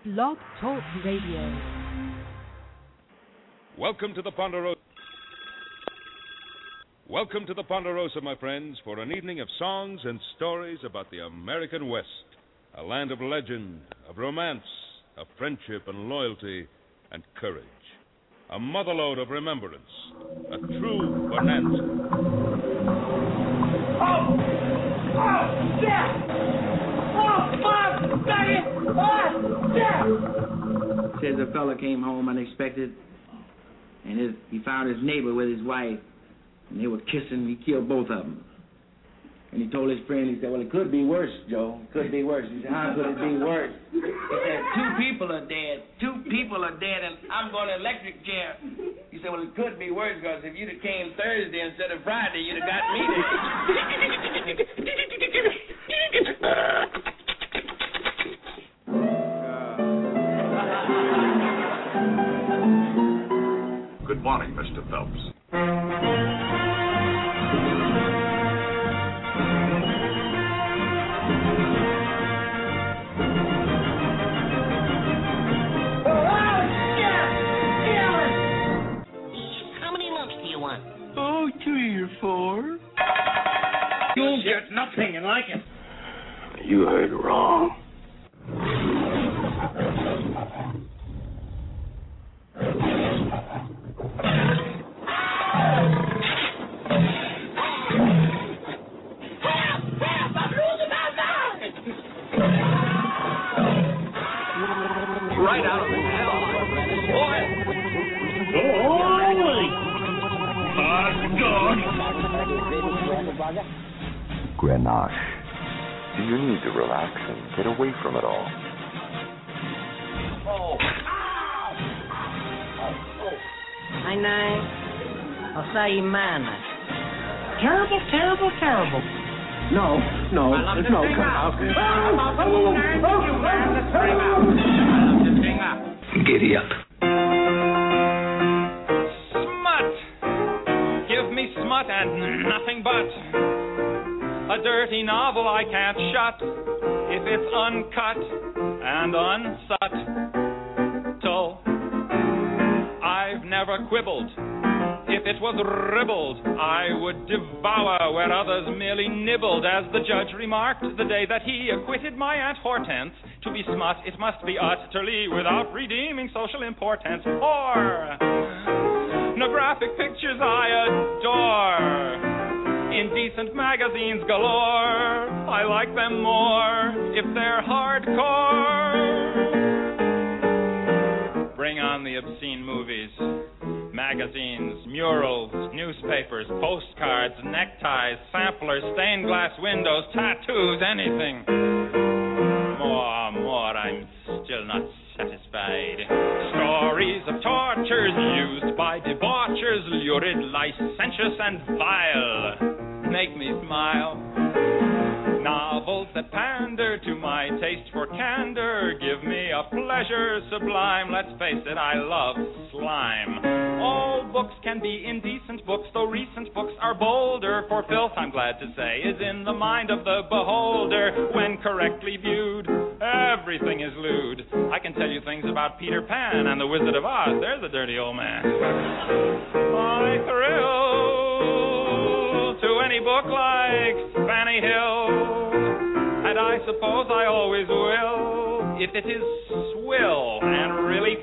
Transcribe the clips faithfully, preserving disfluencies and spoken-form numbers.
Blog Talk Radio. Welcome to the Ponderosa. Welcome to the Ponderosa, my friends, for an evening of songs and stories about the American West, a land of legend, of romance, of friendship and loyalty and courage, a motherlode of remembrance, a true bonanza. Oh! Oh, yeah! Oh, Bob! Got it! Oh, yeah! Says a fella came home unexpected, and his, he found his neighbor with his wife, and they were kissing. He killed both of them. And he told his friend, he said, well, it could be worse, Joe. It could be worse. He said, how could it be worse? He said, two people are dead. Two people are dead, and I'm going to electric chair. He said, well, it could be worse, because if you'd have came Thursday instead of Friday, you'd have got me there. Good morning, Mister Phelps. Oh, three or four. You'll get nothing and like it. You heard wrong. Right out of the hell. Boy. Grenache. Do you need to relax and get away from it all? Oh. My name, Osaimana. Terrible, terrible, terrible. No, no, no, come out. Giddy up. Smut! Give me smut and nothing but a dirty novel I can't shut if it's uncut and unsubtle. I've never quibbled. If it was ribbled, I would devour where others merely nibbled. As the judge remarked the day that he acquitted my Aunt Hortense, to be smut, it must be utterly without redeeming social importance. Or no graphic pictures I adore. Indecent magazines galore, I like them more if they're hardcore. Bring on the obscene movies, magazines, murals, newspapers, postcards, neckties, samplers, stained glass windows, tattoos, anything. More, more, I'm still not satisfied. Stories of tortures used by debauchers, lurid, licentious, and vile. Make me smile. Novels that pander to my taste for candor give me a pleasure sublime. Let's face it, I love slime. All books can be indecent books, though recent books are bolder. For filth, I'm glad to say, is in the mind of the beholder. When correctly viewed, everything is lewd. I can tell you things about Peter Pan and the Wizard of Oz. There's a dirty old man. I thrill to any book like Fanny Hill, and I suppose I always will, if it is swill and really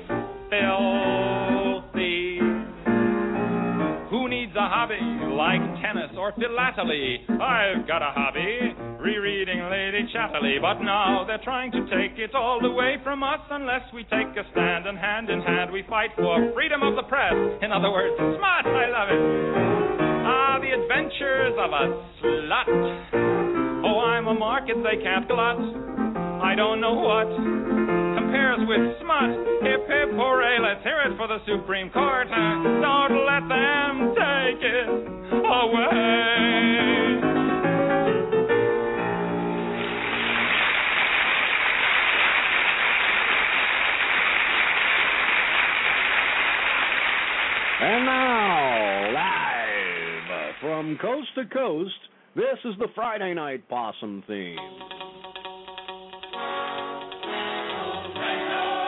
filthy. Who needs a hobby like tennis or philately? I've got a hobby, rereading Lady Chatterley. But now they're trying to take it all away from us unless we take a stand, and hand in hand we fight for freedom of the press. In other words, smart, I love it. Ah, the adventures of a slut. Oh, I'm a market they can't glut. I don't know what compares with smut. Hip, hip, hooray, let's hear it for the Supreme Court. Don't let them take it away. And now, live from coast to coast, this is the Friday Night Possum theme. Right now.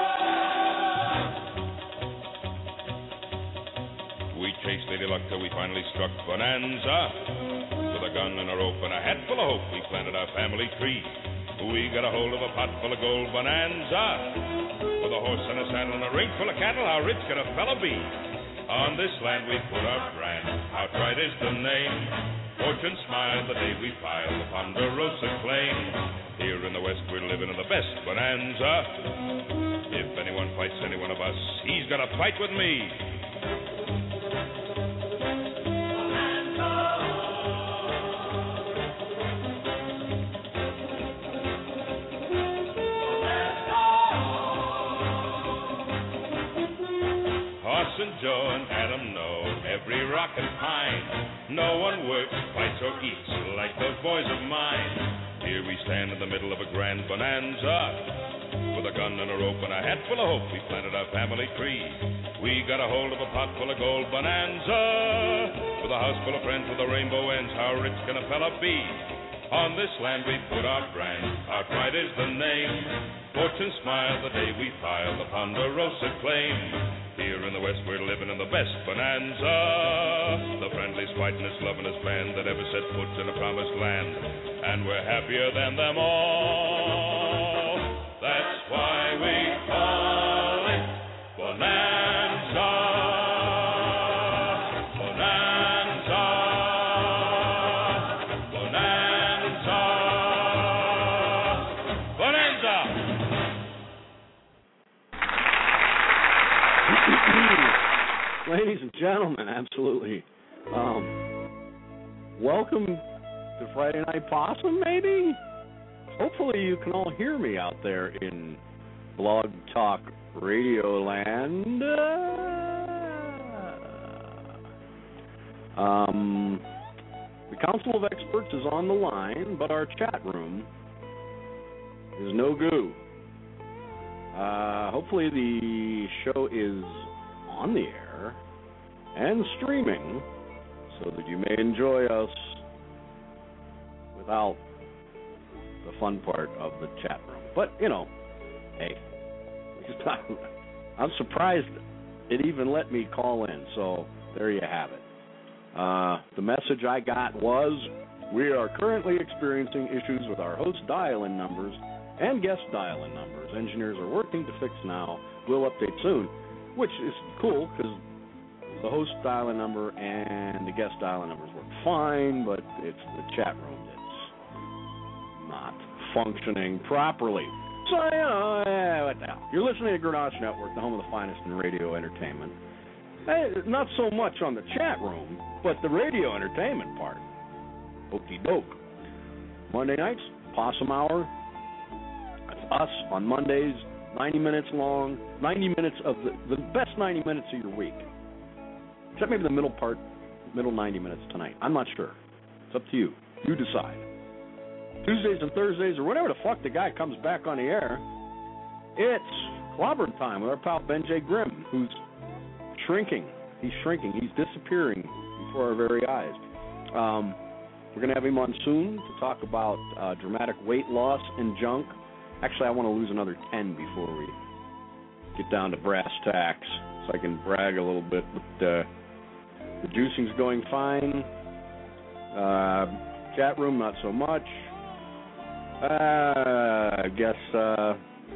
luck till we finally struck Bonanza. With a gun and a rope and a hat full of hope, we planted our family tree. We got a hold of a pot full of gold Bonanza. With a horse and a saddle and a ring full of cattle, how rich could a fellow be? On this land we put our brand, outright is the name. Fortune smiled the day we filed the Ponderosa claim. Here in the West we're living in the best Bonanza. If anyone fights any one of us, he's gonna fight with me. And Joe and Adam know every rock and pine. No one works, fights, or eats like those boys of mine. Here we stand in the middle of a grand bonanza. With a gun and a rope and a hat full of hope, we planted our family tree. We got a hold of a pot full of gold bonanza. With a house full of friends with a rainbow ends, how rich can a fella be? On this land we put our brand, our pride is the name. Fortune smiled the day we filed the Ponderosa claim. Here in the West we're living in the best bonanza. The friendliest, fightingest, lovingest band that ever set foot in a promised land. And we're happier than them all. That's why we call it Bonanza. Bonanza. Bonanza. Bonanza. Ladies and gentlemen, absolutely. Um, welcome to Friday Night Possum, maybe? Hopefully you can all hear me out there in Blog Talk Radio Land. Uh, um, the Council of Experts is on the line, but our chat room is no go. Uh, hopefully the show is on the air and streaming so that you may enjoy us without the fun part of the chat room. But, you know, hey, I'm surprised it even let me call in, so there you have it. Uh, the message I got was, we are currently experiencing issues with our host dial-in numbers and guest dial-in numbers. Engineers are working to fix now. We'll update soon, which is cool because the host dial-in number and the guest dial-in numbers work fine, but it's the chat room that's not functioning properly. So, you know, eh, what the hell. You're listening to Grenache Network, the home of the finest in radio entertainment. Hey, not so much on the chat room, but the radio entertainment part. Okie doke. Monday nights, Possum Hour. That's us on Mondays, ninety minutes long, ninety minutes of the, the best ninety minutes of your week. Except maybe the middle part, middle ninety minutes tonight. I'm not sure. It's up to you. You decide. Tuesdays and Thursdays, or whenever the fuck the guy comes back on the air, it's clobbering time with our pal Ben J. Grimm, who's shrinking. He's shrinking. He's disappearing before our very eyes. Um, we're going to have him on soon to talk about uh, dramatic weight loss and junk. Actually, I want to lose another ten before we get down to brass tacks, so I can brag a little bit. But uh, the juicing's going fine. Uh, chat room, not so much. Uh, I guess. Uh,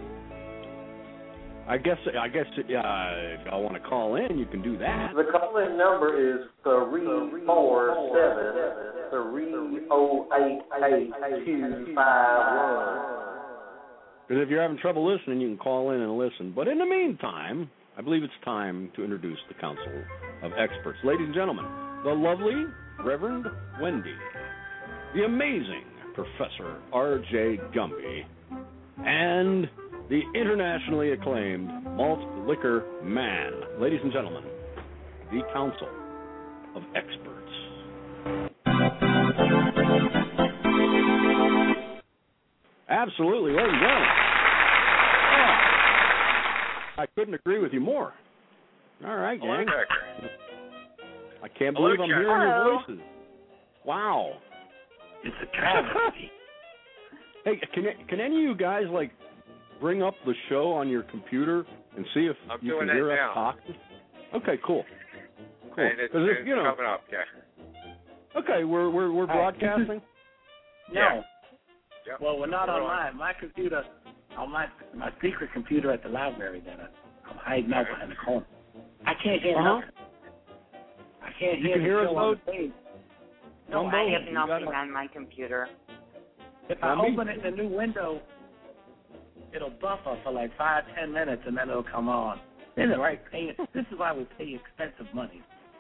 I guess. I guess. Uh, if I want to call in, you can do that. The call-in number is three four seven three zero eight eight two five one. Because if you're having trouble listening, you can call in and listen. But in the meantime, I believe it's time to introduce the Council of Experts. Ladies and gentlemen, the lovely Reverend Wendy, the amazing Professor R J Gumby, and the internationally acclaimed malt liquor man. Ladies and gentlemen, the Council of Experts. Absolutely, ladies and gentlemen. Oh, I couldn't agree with you more. All right, gang. I can't believe I'm hearing your voices. Wow. It's a tragedy. Hey, can can any of you guys like bring up the show on your computer and see if I'm you doing can hear that us now. talking? Okay, cool. cool. And it's, 'Cause if, it's you know, coming up, yeah. Okay, we're we're we're broadcasting. No. Yeah. Yep. Well, we're not We're on mine. My computer, on my my secret computer at the library that I, I'm hiding out behind the corner. I can't hear Uh-huh. nothing. I can't You hear can the hear us, show on the page. No, I Rumbo, have you nothing got it? on my computer. If I Zombie? open it in a new window, it'll buffer for like five, ten minutes, and then it'll come on. This is right. Pay, this is why we pay expensive money.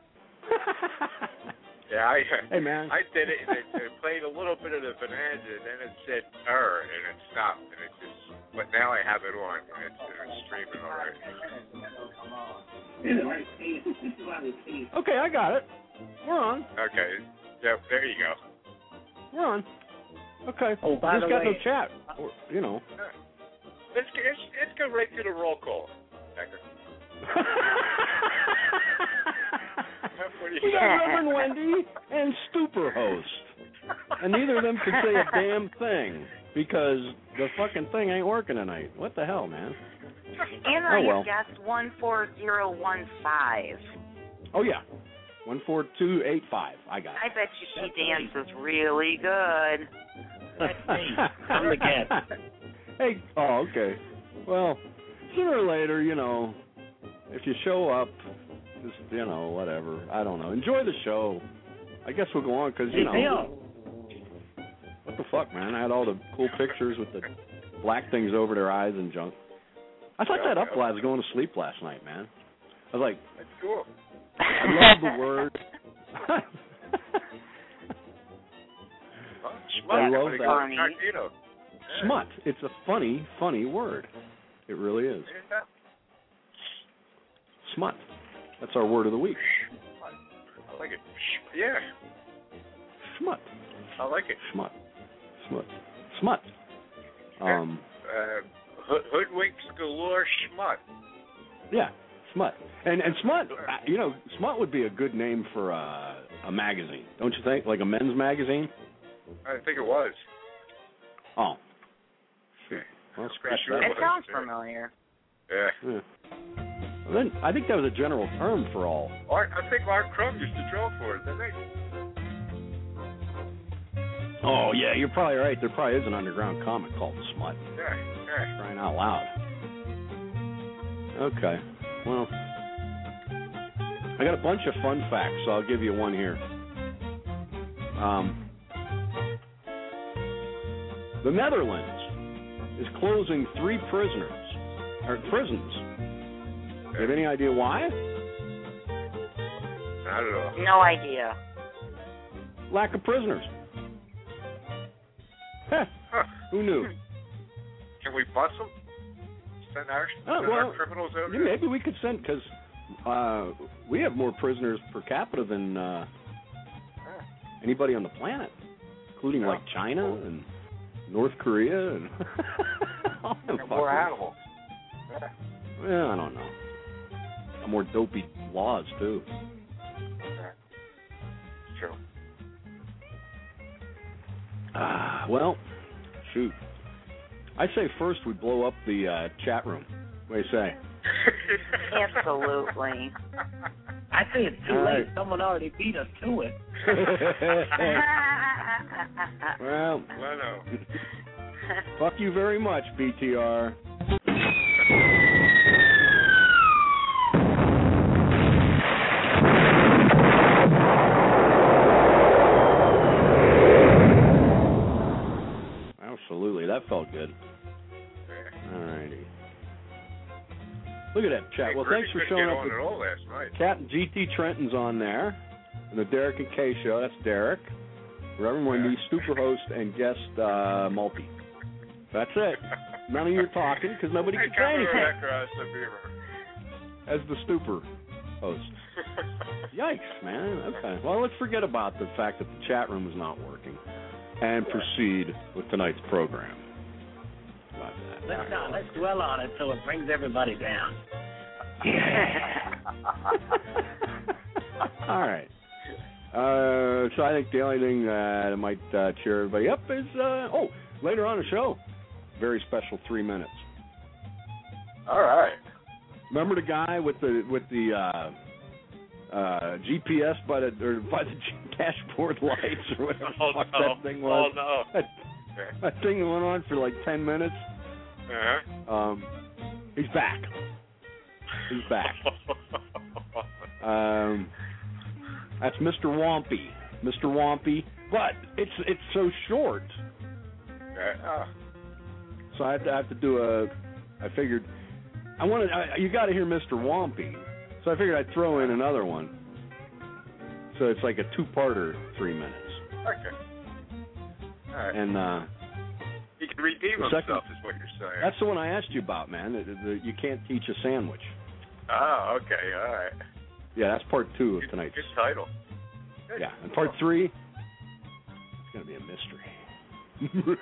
Yeah, I Hey, man. I did it, and it, it played a little bit of the Bonanza, and then it said error, and it stopped, and it just. But now I have it on, and it's, and it's streaming already. This is right. Pay, this is why we pay. Okay, I got it. We're on. Okay, yeah, there you go. We're on. Okay. Oh, by Just the got no way- chat. Or, you know. Let's get, let's, let's go right to the roll call, Becker. What do you We got Reverend Wendy and Stupor host. And neither of them could say a damn thing because the fucking thing ain't working tonight. What the hell, man? Anna, Oh, well. you guessed one four zero one five. Oh, yeah. one four two eight five. I got I it. bet you she dances really good. That's me. I'm the guest. Hey, oh, okay. Well, sooner or later, you know, if you show up, just, you know, whatever. I don't know. Enjoy the show. I guess we'll go on because, you know. What the fuck, man? I had all the cool pictures with the black things over their eyes and junk. I thought that up while I was going to sleep last night, man. I was like, That's cool. I love the word. I love that. Funny. Smut. It's a funny, funny word. It really is. Smut. That's our word of the week. I like it. Yeah, Smut. I like it. Smut. Smut. Smut. Um, Uh, hood, hoodwinks galore schmut. yeah, Smut. And and Smut, uh, you know, Smut would be a good name for uh, a magazine, don't you think? Like a men's magazine? I think it was. Oh. Shoot. Well, scratch sure that. It sounds familiar. Yeah. Yeah. Well, then I think that was a general term for all. Art, I think Art Crumb used to draw for it, didn't he? Oh yeah, you're probably right. There probably is an underground comic called Smut. Yeah, yeah. Crying out loud. Okay. Well, I got a bunch of fun facts, so I'll give you one here. Um, the Netherlands is closing three prisoners or prisons. You have any idea why? I don't know. No idea. Lack of prisoners. Heh, Huh. who knew? Can we bust them? Send our, Oh, send well, our criminals over yeah, there? maybe we could send, because uh, we have more prisoners per capita than uh, anybody on the planet, including like China and North Korea and all them And more fuckers. animals. Yeah. Well, I don't know. Got more dopey laws too. Yeah. True. Ah, well, shoot. I say first we blow up the uh, chat room. What do you say? Absolutely. I say it's too All late. right. Someone already beat us to it. Well, I know. fuck you very much, B T R. Absolutely, that felt good. All righty. Look at that chat. Hey, Well, Griffey thanks for couldn't showing get up. on With at all last night. Captain G T Trenton's on there, and the Derek and Kay show. That's Derek. Reverend Wendy, super host, and guest uh, multi. That's it. None of you are talking because nobody Hey, can say come over anything. across the beaver. As the stupor host. Yikes, man. Okay. Well, let's forget about the fact that the chat room is not working and proceed with tonight's program. About that. Let's not. Let's dwell on it so it brings everybody down. All right. Uh, so I think the only thing that might uh, cheer everybody up is, uh, oh, later on in the show, very special three minutes. All right. Remember the guy with the with the uh, uh, G P S by the or by the dashboard lights or whatever Oh, the fuck no. that thing was. Oh, no. That, that thing went on for like ten minutes. Uh-huh. Um, he's back. He's back. um, that's Mister Wampy. Mister Wampy. But it's it's so short. Uh, So I have to I have to do a. I figured I wanted. I, you got to hear Mister Wampy. So I figured I'd throw in another one. So it's like a two-parter, three minutes. okay. All right. And uh, he can redeem the himself, second- is what you're saying. that's the one I asked you about, man. The, the, you can't teach a sandwich. Oh, okay. All right. Yeah, that's part two of Good, tonight's. good title. Good. Yeah, and part three, it's going to be a mystery.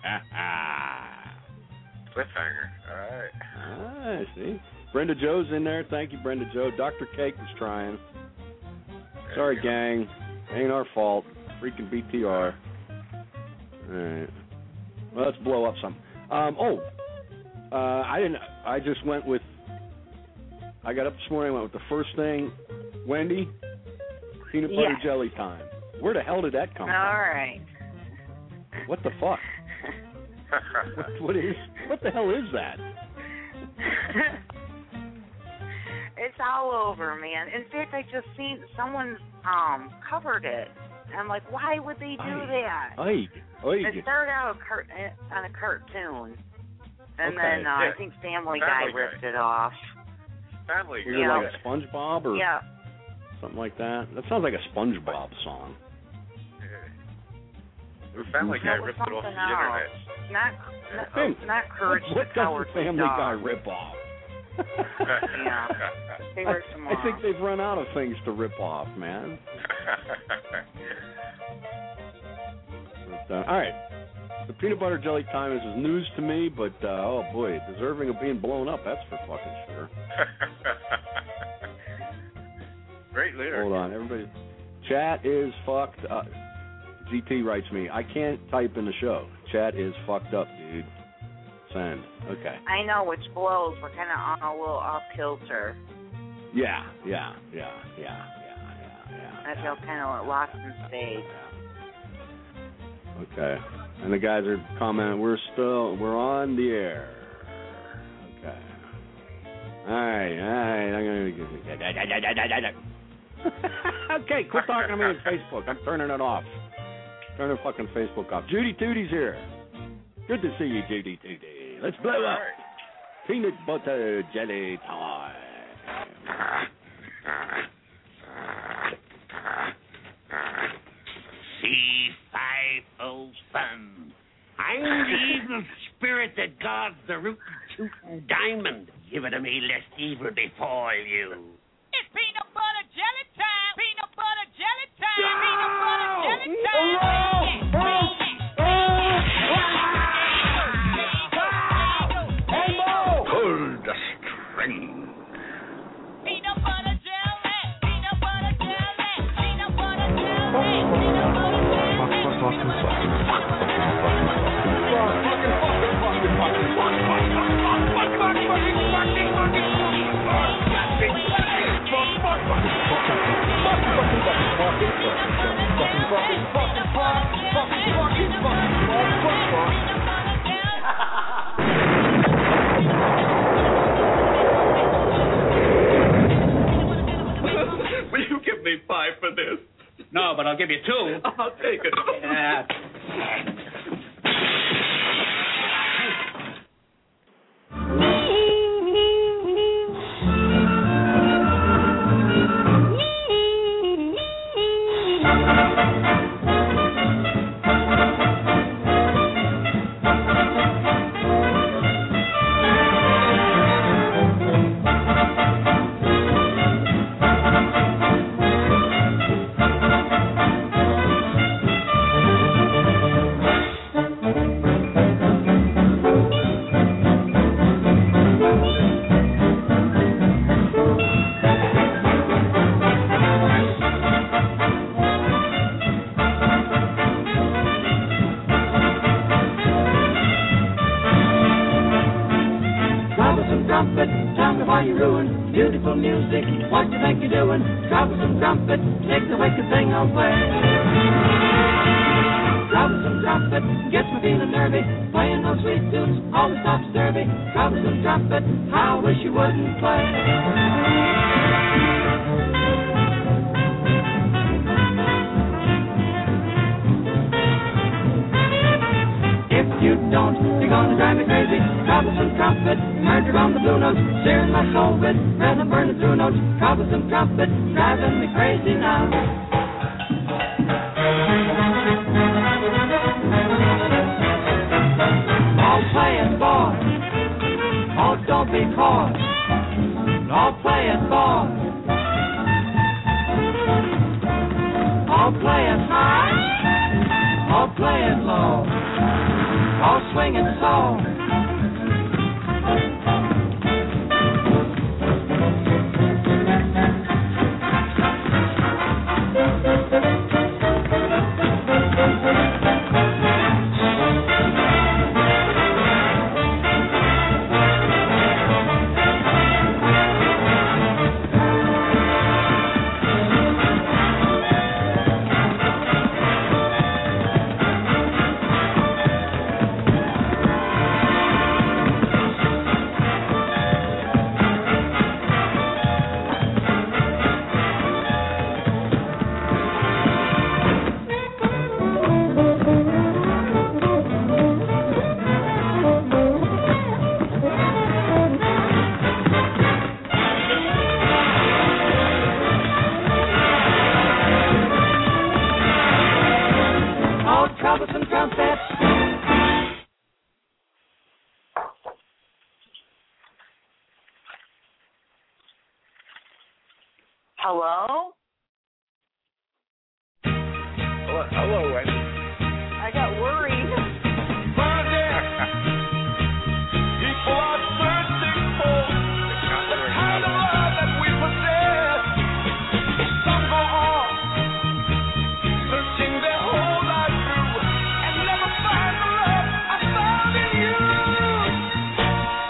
Cliffhanger. All right. Ah, see. Brenda Joe's in there. Thank you, Brenda Joe. Doctor Cake was trying. There Sorry, you go. gang. Ain't our fault. Freaking B T R. All right. Well, let's blow up something. Um, oh, uh, I didn't. I just went with. I got up this morning. Went with the first thing. Wendy, peanut butter Yes. jelly time. Where the hell did that come All right. from? What the fuck? what, what is? What the hell is that? It's all over, man. In fact, I just seen someone um covered it. And I'm like, why would they do Aye. that? Oig, oig. It started out a cart- on a cartoon, and Okay. then uh, Yeah. I think Family, Family Guy Guy. ripped it off. Family Is Guy. it Yeah. like SpongeBob or Yeah. something like that? That sounds like a SpongeBob song. The Family Guy That was ripped it off the something else. internet. Not, Fam- not, not Courage what what the does Cowardly the Family Dog. Guy rip off? Yeah. They I, ripped them I think off. they've run out of things to rip off, man. But, uh, all right. The peanut butter jelly time is news to me, but uh, oh boy, deserving of being blown up. That's for fucking sure. Great leader. Hold on, everybody. Chat is fucked up. G T writes me, I can't type in the show. Chat is fucked up, dude. Send. Okay. I know which blows. We're kind of on a little off kilter. Yeah, yeah, yeah, yeah, yeah, yeah, yeah. I feel kind of lost in space. Okay. And the guys are commenting, we're still, we're on the air. Okay. All right, all right. I'm gonna. Okay, quit talking to me on Facebook. I'm turning it off. Turn the fucking Facebook off. Judy Tootie's here. Good to see you, Judy Tootie. Let's blow up. Peanut butter jelly time. See, five old son. I'm the evil spirit that guards the root and tootin' diamond. Give it to me, lest evil befall you. It's peanut butter jelly time. Peanut butter jelly time. Peanut butter jelly time. Pull the string. Peanut butter jelly. Peanut butter jelly. Peanut butter jelly. Peanut butter Will you give me five for this? No, but I'll give you two. I'll take it. Yeah. jelly. trumpet, time before you ruin. Beautiful music, what you think you're doing? Troublesome trumpet, take the wicked thing away. Troublesome trumpet, gets me feeling nervy. Playing those sweet tunes, always topsy-turvy. Troublesome trumpet, how I wish you wouldn't play. If you don't, you're gonna drive me crazy. Troublesome trumpet, murder on the blue notes, searing my soul with rhythm burning through notes. Troublesome trumpet, driving me crazy now. All playing boy, oh don't be coy. All playing boy, all playing high, all playing low. All swinging song. Hello? Hello, hello, Wendy. I got worried. People are searching for the kind of love that we possess. Some go on searching their whole life through and never find the love I found in you.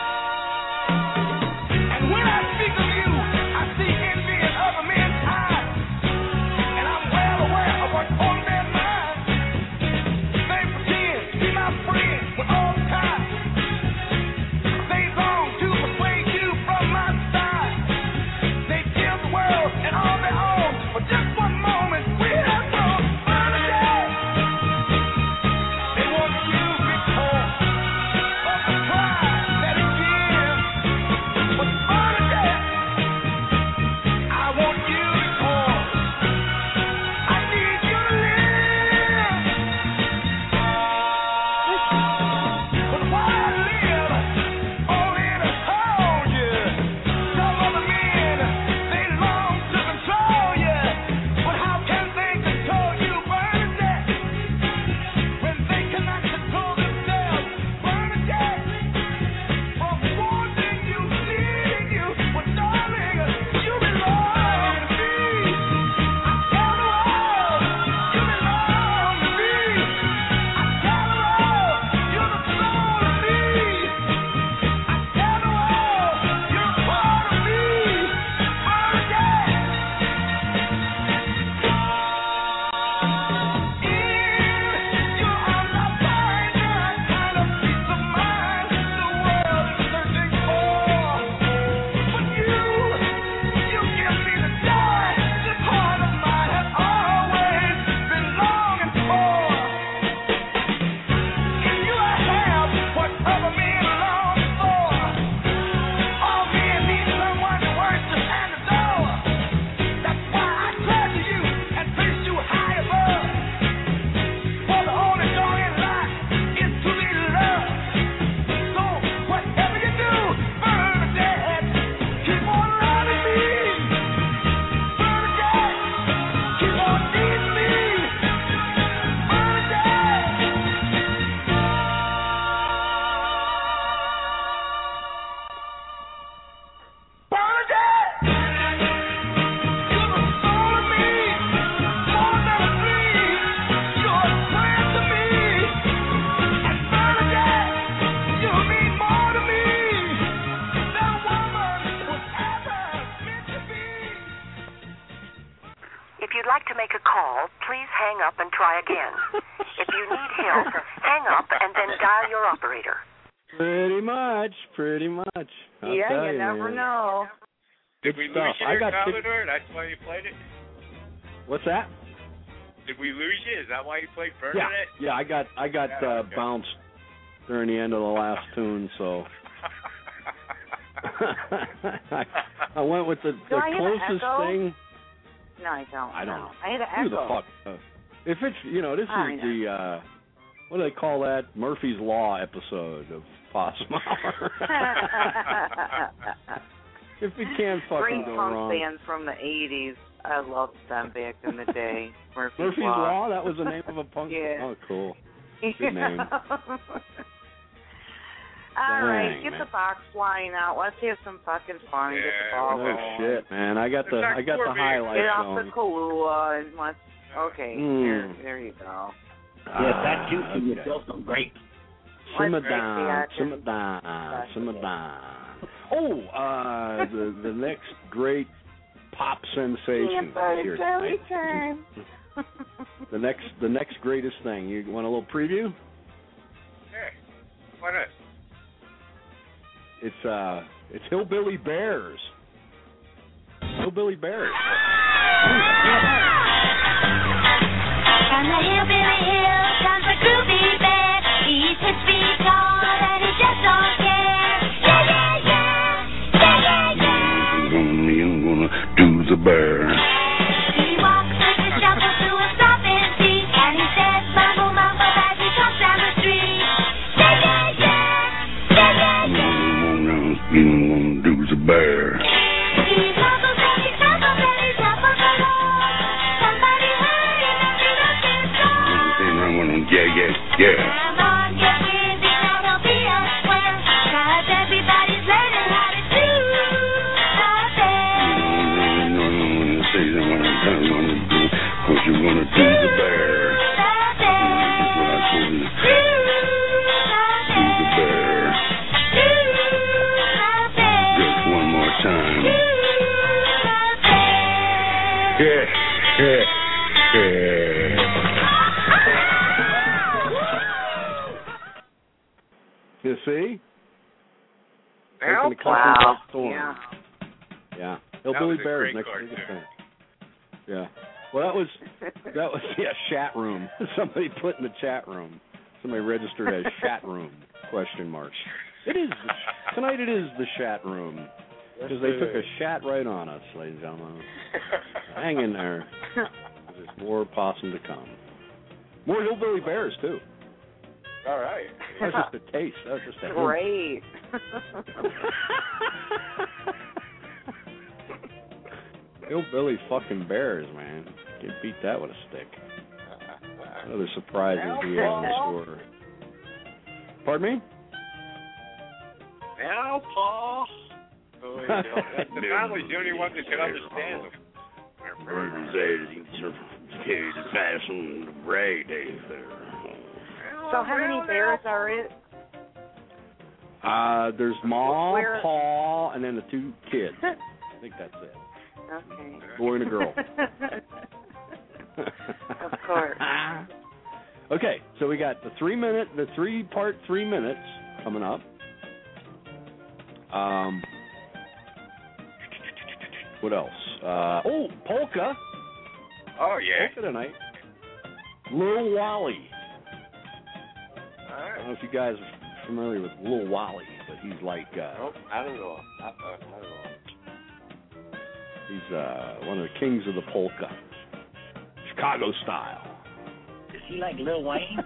And when I speak of you, I see envy in other men's eyes. like to make a call, please hang up and try again. If you need help, hang up and then dial your operator. Pretty much, pretty much. I'll yeah, tell you you, never man. know. Did Good we stuff. lose you I there, got tick- Commodore? That's why you played it? What's that? Did we lose you? Is that why you played Yeah, Bernadette? yeah. I got I got Yeah, uh, okay. bounced during the end of the last tune, so I, I went with the, Do the I hear the closest echo? thing. No, I don't. I don't no. know. I hear the Who echo. the fuck? Uh, if it's you know this I is know. the uh, what do they call that Murphy's Law episode of Possum Hour. If it can't fucking Great go punk wrong. band from the eighties. I loved them back in the day. Murphy's, Murphy's Law. That was the name of a punk. Yeah. Oh, cool. Good name. All right, Dang, get man. the box flying out. Let's have some fucking fun. Get the ball Oh rolling. shit, man! I got the I got the highlights Get off going. the Kahlua and let's. Okay, Mm. there, there you go. Yeah, that juice Ah, and you okay. feel some great. Simmer Let's down, make the simmer down, simmer down. Oh, uh, the the next great pop sensation here Jelly tonight. time. The next the next greatest thing. You want a little preview? Yeah. Why not? It's uh, it's Hillbilly Bears. Hillbilly Bears. From the hillbilly hills comes a groovy bear. He's six feet tall and he just don't care. Yeah, yeah, yeah. Yeah, yeah, yeah. I'm gonna do the bear. He walks with a shuffle to a stomping beat, and he says mumble mumble as he comes down the street. Yeah, yeah, yeah. Yeah, yeah, yeah. I'm gonna do the bear. He mumbles and he stumbles and he shuffles along. Somebody hurry him and he loves his song. I'm gonna, yeah, yeah, yeah. Come on, get with it, now don't be a square. 'Cause everybody's learning how to do the bear. I'm gonna say that what I'm gonna do, 'cause you're gonna do the bear. That's what I told you. Do the bear. Just one more time. Yeah, yeah, yeah. You see? Now? Making a couple Wow. of storm. Yeah. Yeah. That Hillbilly was a Bears great next cartoon. biggest thing. Yeah. Well, that was that was yeah chat room. Somebody put in the chat room. Somebody registered as chat room question mark. It is tonight. It is the chat room because they took a chat right on us, ladies and gentlemen. Hang in there. There's more possum to come. More Hillbilly Bears too. All right. That was just a taste. That was just a hint. Great. Hillbilly fucking Bears, man. Can't beat that with a stick. Other surprises we have in store. Pardon me? Now, Paul. Oh, you know, that's the family's the only one that can understand them. So how many bears are it? Uh, there's Ma, Where- Pa, and then the two kids. I think that's it. Okay. Boy and a girl. Of course. Okay, so we got the three minute, the three part three minutes coming up. Um, what else? Uh, oh, polka. Oh, yeah. Polka tonight. Lil Wally. All I right. don't know if you guys are familiar with Lil Wally, but he's like uh, Nope, I don't know. I, I, I don't know. he's uh, one of the kings of the polka, Chicago style. Is he like Lil Wayne?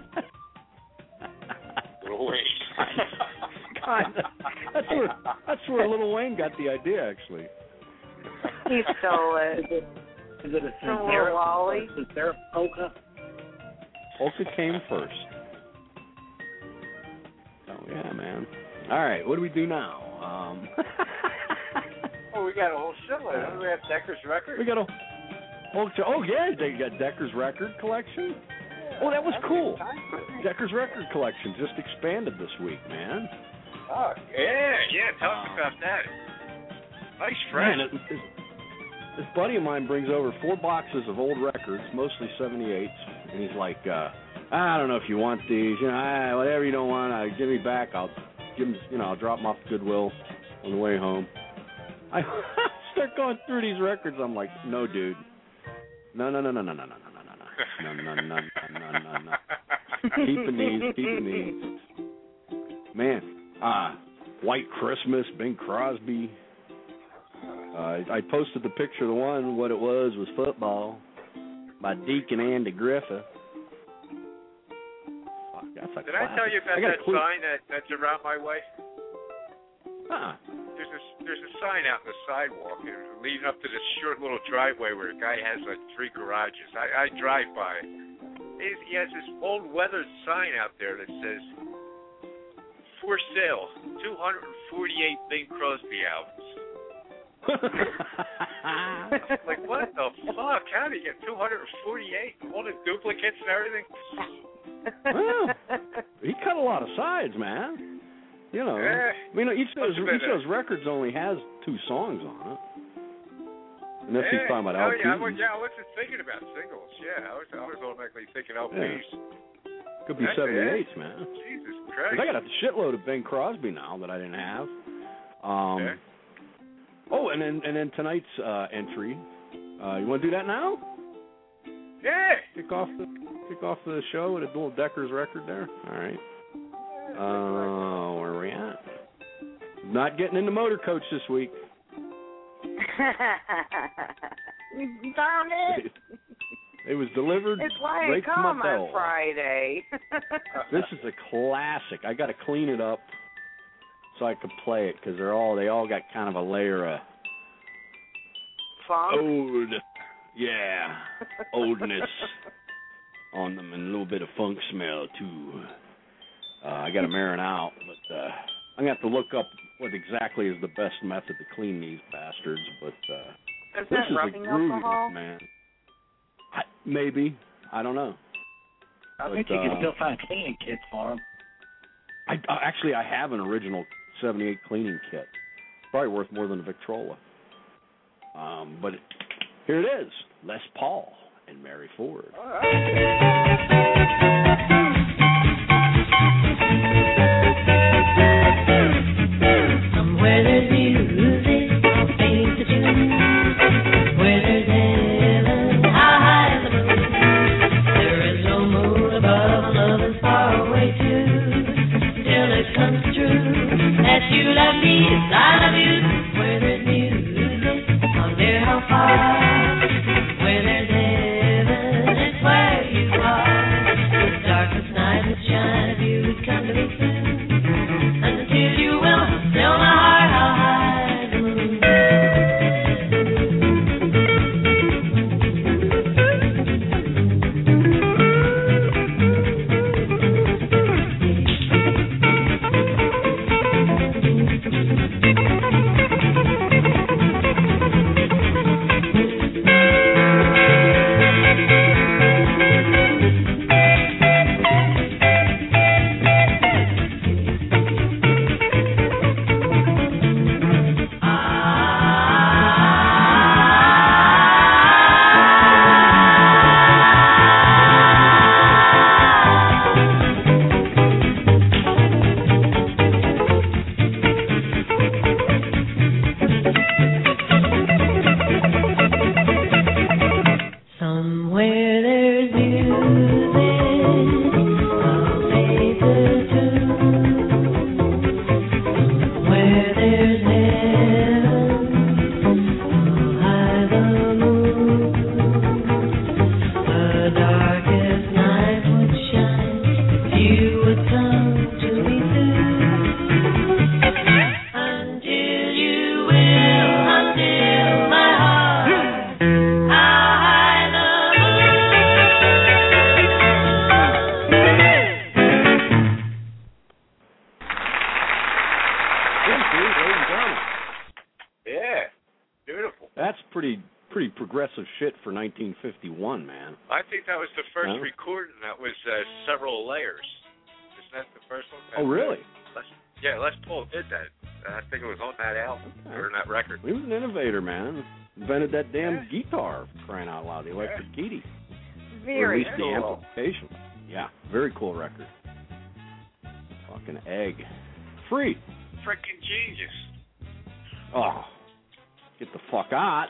Lil Wayne. Kinda. That's where that's where Lil Wayne got the idea, actually. He stole it. Is it, is it a From sincere, Lil Wally? sincere polka? Polka came first. Oh yeah, man. All right, what do we do now? Um, Oh, we got a whole show. Don't we have Decker's record? we got a oh, oh yeah, they got Decker's record collection. Oh, that was cool. Decker's record collection just expanded this week, man. Oh, yeah, yeah. Tell us about that. Nice friend. Man, it, it, this buddy of mine brings over four boxes of old records, mostly seventy-eights, and he's like, uh, I don't know if you want these, you know, ah, whatever you don't want, uh, give me back. I'll give them, you know, I'll drop them off to Goodwill on the way home. I start going through these records. I'm like, no, dude, no, no, no, no, no, no, no, no, no, no, no, no, no, no, no, no. Keeping these, keeping these. Man, uh, White Christmas, Bing Crosby. Uh, I posted the picture of the one. What it was was Football by Deacon Andy Griffith. Oh, that's a Did I tell you about I that sign that, that's around my way? Huh. There's a, there's a sign out in the sidewalk leading up to this short little driveway where a guy has like three garages. I, I drive by. He, he has this old weathered sign out there that says, for sale, two hundred forty-eight Bing Crosby albums. Like, what the fuck? How do you get two hundred forty-eight? All the duplicates and everything? Well, he cut a lot of sides, man. You know, Eh, I mean, each of those, must have each been of those records only has two songs on it. And that's Yeah, he's talking about oh, L Ps. yeah, I, was, yeah, I wasn't thinking about singles. Yeah, I was, I was automatically thinking L Ps. Yeah. Could be That's seventy-eights, it. man. Jesus 'Cause Christ. I got a shitload of Bing Crosby now that I didn't have. Um, Okay. Oh, and then and then tonight's uh, entry. Uh, you want to do that now? Yeah. Kick off the kick off the show with a little Decker's record there. All right. Uh, where are we at? Not getting into Motor Coach this week. Darn it. It was delivered It's why I right to my come bell. on Friday. This is a classic. I got to clean it up so I could play it because they're all they all got kind of a layer of Funk? old, yeah, oldness on them and a little bit of funk smell too. Uh, I got to marin out, but uh, I'm gonna have to look up what exactly is the best method to clean these bastards. But uh, Is this that is rubbing a groovy alcohol? one, man. I, maybe I don't know. I But, think you can uh, still find cleaning kits for them. I, uh, actually, I have an original seventy-eight cleaning kit. Probably worth more than a Victrola. Um, but it, here it is, Les Paul and Mary Ford. Somewhere there's music, I'll paint the tune. Where there's heaven, how high is the moon? There is no moon above, love is far away too. Till it comes true that you love me as I love you. Where there's music, I'll dare how far. Where there's heaven, it's where you are. The darkest night would shine if you would come to me soon. Until you will fill my heart, how high the moon. Somewhere there's music, I'll play the tune. Where there's heaven, how high the moon. The darkest night would shine if you would come to me soon. Until you will, until my heart, how high the Yeah. Beautiful. That's pretty pretty progressive shit for nineteen fifty-one, man. I think that was the first Huh? recording that was uh, several layers. Isn't that the first one? Oh, really? Les, yeah, Les Paul did that. I think it was on that album or on that record. He was an innovator, man. Invented that damn guitar, for crying out loud, the electric kitty. Very or at least cool. the amplification. Yeah, very cool record. Fucking egg. Free. Freaking genius. Oh, get the fuck out.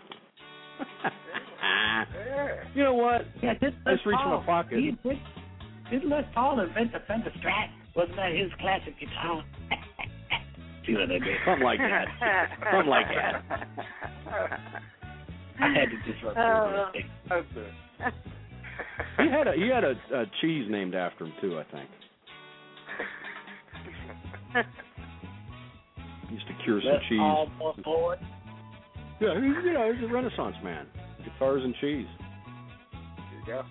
You know what? Yeah, did Just reach in my pocket. Did, did, did Les Paul invent the Fender Strat? Wasn't that his classic guitar? See what I did? Something like that. Something like that. I had to disrupt Uh, your He had a he had a, a cheese named after him too, I think. He used to cure some Les cheese. Paul forward. Yeah, he, you know, he's a Renaissance man. Guitars and cheese. There you go.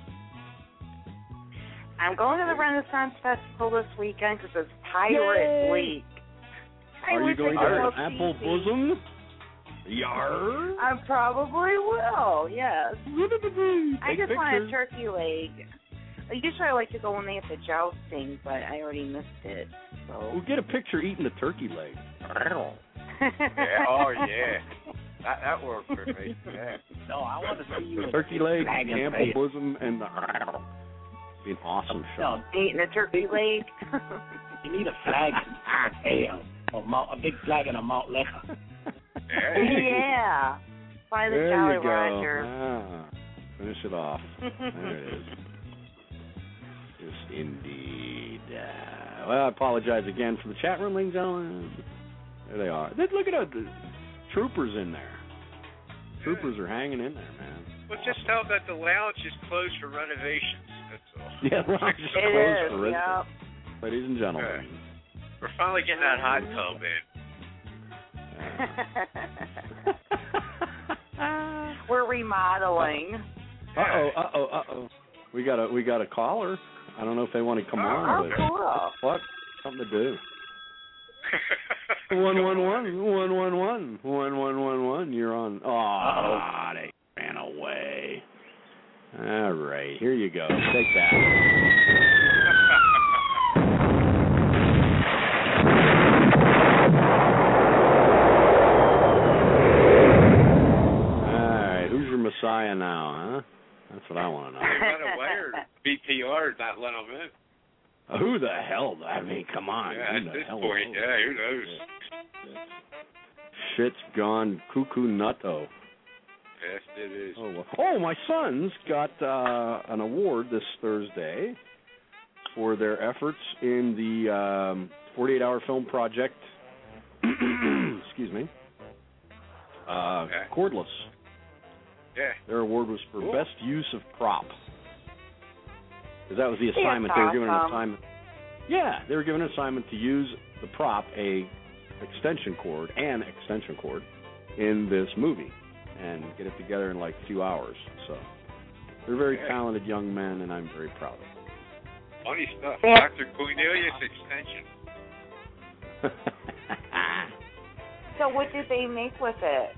I'm going to the Renaissance Festival this weekend because it's Pirate Yay! Week. I Are you wish going I to could an go apple see bosom? Yar. I probably will, yes. I Take just want a pictures. turkey leg. Usually I like to go when they have the jousting, but I already missed it. So. We'll get a picture eating the turkey leg. Yeah, oh, yeah. That, that worked for me. Yeah. No, I want to see you. Turkey leg, Dragon ample face. bosom, and the. Be an awesome show. No, Eating a turkey leg. you need a flag and a tail, a, malt, a big flag and a malt liquor. Yeah. By the There Jolly you go. Roger. Ah, finish it off. There it is. Yes, indeed. Uh, well, I apologize again for the chat room, ladies and gentlemen. There they are. Look at the troopers in there. Troopers are hanging in there, man. Well, just tell them that the lounge is closed for renovations. That's all. Yeah, the lounge is It closed is, for yep. residents. Ladies and gentlemen. We're finally getting that hot tub in. We're remodeling. Uh oh, uh oh, uh oh. We got a we got a caller. I don't know if they want to come Oh, on, but cool. what? Something to do. One one one one one one one one one one. You're on. Oh, they ran away. All right, here you go. Take that. All right, who's your messiah now, huh? That's what I want to know. They run away or B P R not let them in. Who the hell? I mean, come on. Yeah, Who at the this hell point, knows? yeah, who knows? Shit's gone cuckoo nutto. Yes, it is. Oh, well. Oh, my sons got uh, an award this Thursday for their efforts in the um, forty-eight hour film project. Excuse me. Uh, Okay. Cordless. Yeah. Their award was for Cool. best use of prop. Because that was the That's assignment. They were given an awesome. assignment. Yeah, they were given an assignment to use the prop, a extension cord, and extension cord, in this movie, and get it together in like a few hours. So they're very Yeah. talented young men, and I'm very proud of them. Funny stuff. Yeah. Doctor Cornelius Extension. So what did they make with it?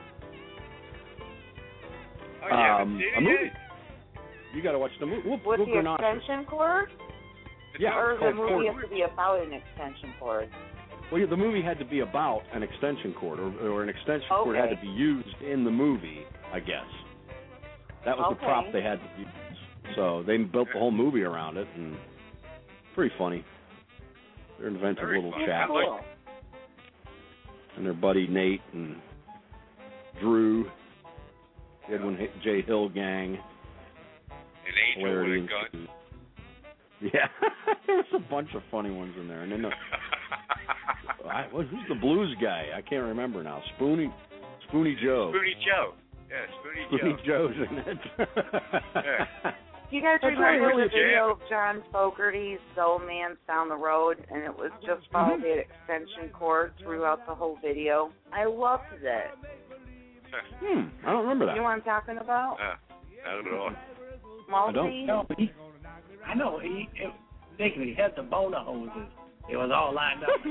Oh, yeah, um, but a movie. You got to watch the movie. We'll, With we'll the go notch it. extension cord? Yeah, Or it's the called movie Cordless. has to be about an extension cord? Well, yeah, the movie had to be about an extension cord, or, or an extension cord had Okay. to be used in the movie, I guess. That was the Okay. prop they had to use. So they built the whole movie around it, and pretty funny. They're an inventive Very little funny. chap. I like Cool. And their buddy Nate and Drew, the Edwin H- J. Hill gang. An angel Hilarity with a gun. ensued. Yeah, there was a bunch of funny ones in there. And then the, I, well, who's the blues guy? I can't remember now. Spoony, Spoony Joe. Spoony Joe. Yeah, Spoony, Spoony Joe. Joe's in it. Yeah. Do you guys That's remember really the a video of John Fogerty's Soul Man's Down the Road? And it was just followed the extension cord throughout the whole video. I loved it. Hmm, I don't remember You know that. what I'm talking about? Uh, I don't know. I don't. Malty? No, but he, I know. He, it, basically, he had the boner hoses. It was all lined up.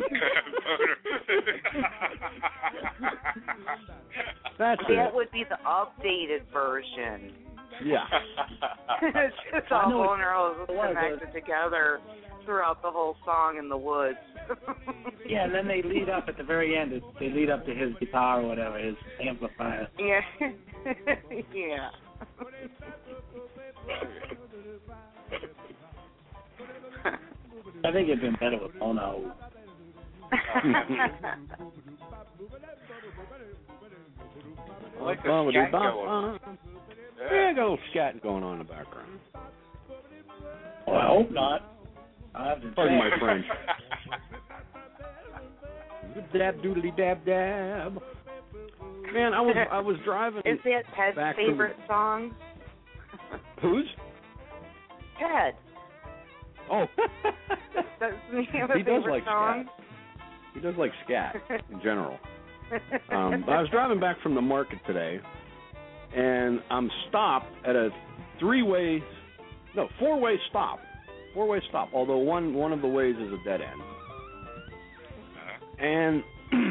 That's That it. would be the updated version. Yeah. it's just I all know boner hoses it was, connected together throughout the whole song in the woods. Yeah, and then they lead up at the very end. it- They lead up to his guitar or whatever, his amplifier. Yeah. Yeah. I think it'd been better with Bono. I like the Bum, scat bum, going. bum. Yeah, got a little scat going on in the background. Well, I hope not. I have to Pardon my check. French. Dab doodly dab dab. Man, I was I was driving. Is that Ted's back from- favorite song? Whose? Ted. Oh. Does he have a He does favorite like song? He does like scat in general. Um, I was driving back from the market today, and I'm stopped at a three-way, no, four-way stop, four-way stop. Although one one of the ways is a dead end, and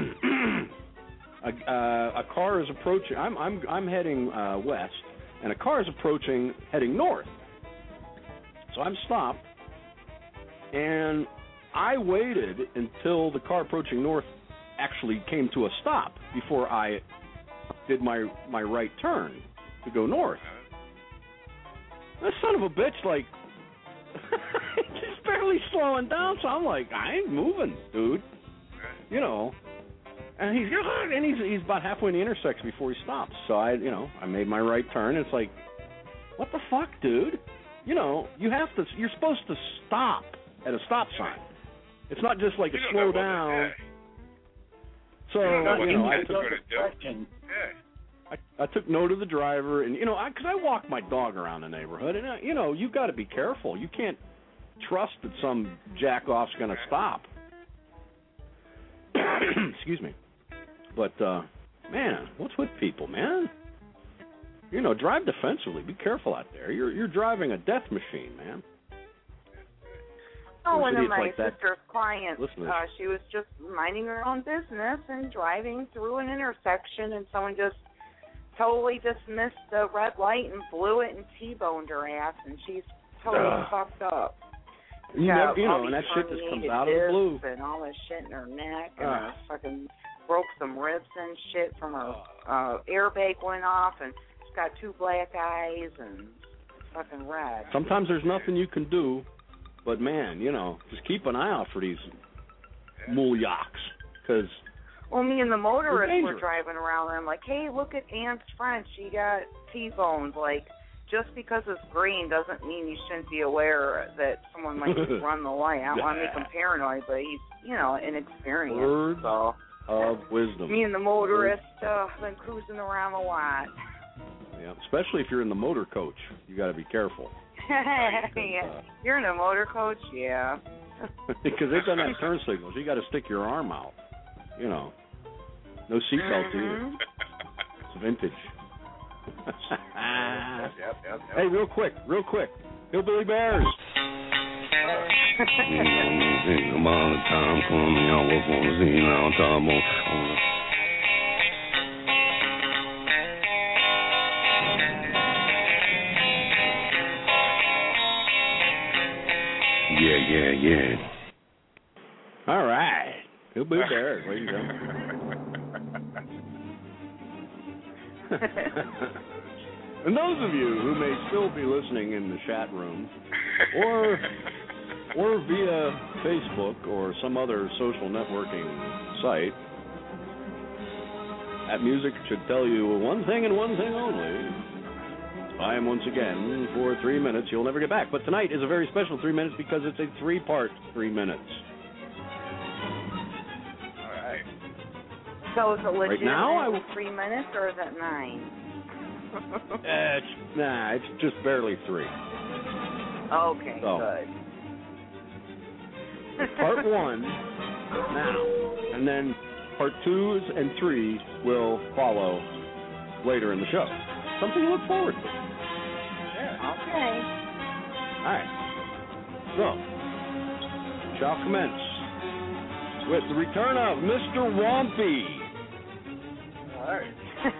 a, uh, a car is approaching. I'm I'm I'm heading uh, west, and a car is approaching, heading north. So I'm stopped, and I waited until the car approaching north actually came to a stop before I did my my right turn to go north. That son of a bitch, like, just barely slowing down. So I'm like, I ain't moving, dude. You know. And he's and he's he's about halfway in the intersection before he stops. So I, you know, I made my right turn. It's like, what the fuck, dude? You know, you have to. You're supposed to stop at a stop sign. It's not just like a slow down. So You don't know what you know, the I kid's took, going to do. Yeah. I, I took note of the driver, and you know, because I, I walk my dog around the neighborhood, and I, you know, you got to be careful. You can't trust that some jack off's going to stop. Excuse me, but uh, man, what's with people, man? You know, drive defensively. Be careful out there. You're you're driving a death machine, man. Oh, one of idiots my like that. sister's clients, Listeners. uh, she was just minding her own business and driving through an intersection, and someone just totally dismissed the red light and blew it and T-boned her ass, and she's totally Ugh. fucked up. You, Got never, you know, all and that these shit just comes herniated out of the blue. discs and all this shit in her neck, and Ugh. her fucking broke some ribs and shit from her uh, airbag went off, and she's got two black eyes and fucking red. Sometimes there's nothing you can do, but man, you know, just keep an eye out for these mulyaks, because Well, me and the motorist were dangerous. driving around, and I'm like, hey, look at Aunt's friend. She got T-boned. Like, just because it's green doesn't mean you shouldn't be aware that someone might just run the light. I don't want to make him paranoid, but he's, you know, inexperienced. Words So of wisdom. me and the motorist uh, been cruising around a lot. Yeah, especially if you're in the motor coach, you got to be careful Yeah. You're in a motor coach? Yeah. because they've done that turn signals. You got to stick your arm out. You know, no seatbelt Mhm. either. It's vintage. Yep, yep, yep, yep. Hey, real quick, real quick, Hillbilly Bears. Come on, Tom, come on, work on the scene now, Tom, on, on Yeah, yeah, yeah. All right, Hillbilly Bears, ladies and gentlemen. And those of you who may still be listening in the chat room, or or via Facebook or some other social networking site, that music should tell you one thing and one thing only. I am once again for three minutes. You'll never get back. But tonight is a very special three minutes because it's a three-part three minutes. All right. So is it legitimately now, I w- three minutes, or is it nine? Uh, it's, nah, it's just barely three. Okay, So. good. Part one now, and then part twos and three will follow later in the show. Something to look forward to. Okay. All right. So, shall commence with the return of Mister Wampy. All right.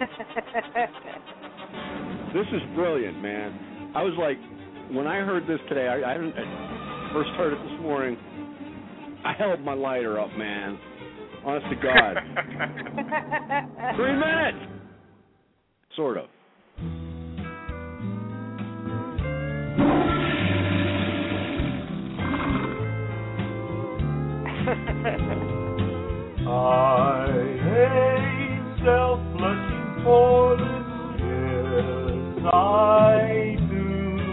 This is brilliant, man. I was like, when I heard this today, I, I, I first heard it this morning, I held my lighter up, man. Honest to God. Three minutes. Sort of. I hate self-flushing toilets, yes, I do.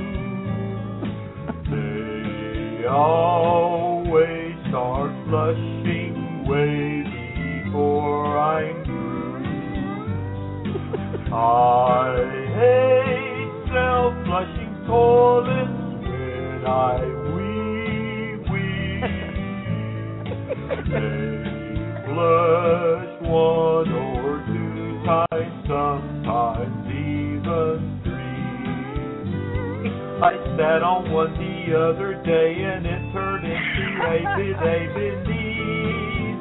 They always start flushing way before I'm through. I hate self-flushing toilets when I wee-wee. They flush one or two times, sometimes even three. I sat on one the other day and it turned into a bidet beneath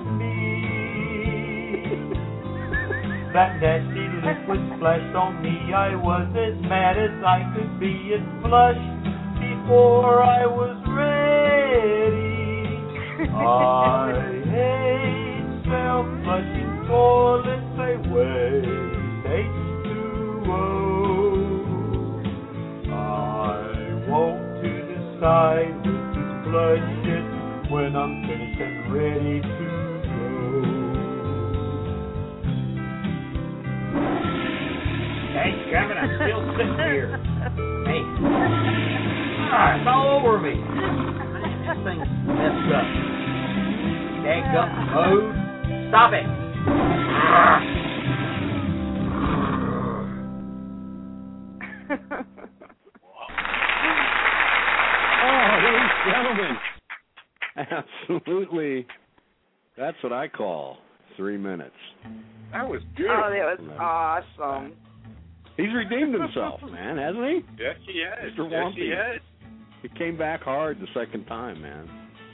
me. That nasty liquid splashed on me, I was as mad as I could be. It flushed before I was ready. I hate self-flushing toilets, they waste H two O. I want to decide when to flush it when I'm finished and ready to go. Hey, Kevin, I'm still sitting here. Hey. Ah, it's all over me. This thing's messed up. Egg up mode. Stop it. Oh, ladies and gentlemen. Absolutely. That's what I call three minutes. That was good. Oh, that was awesome. He's redeemed himself, man, hasn't he? Yes, he has. Mister Yes, Wampy. he has. He came back hard the second time, man.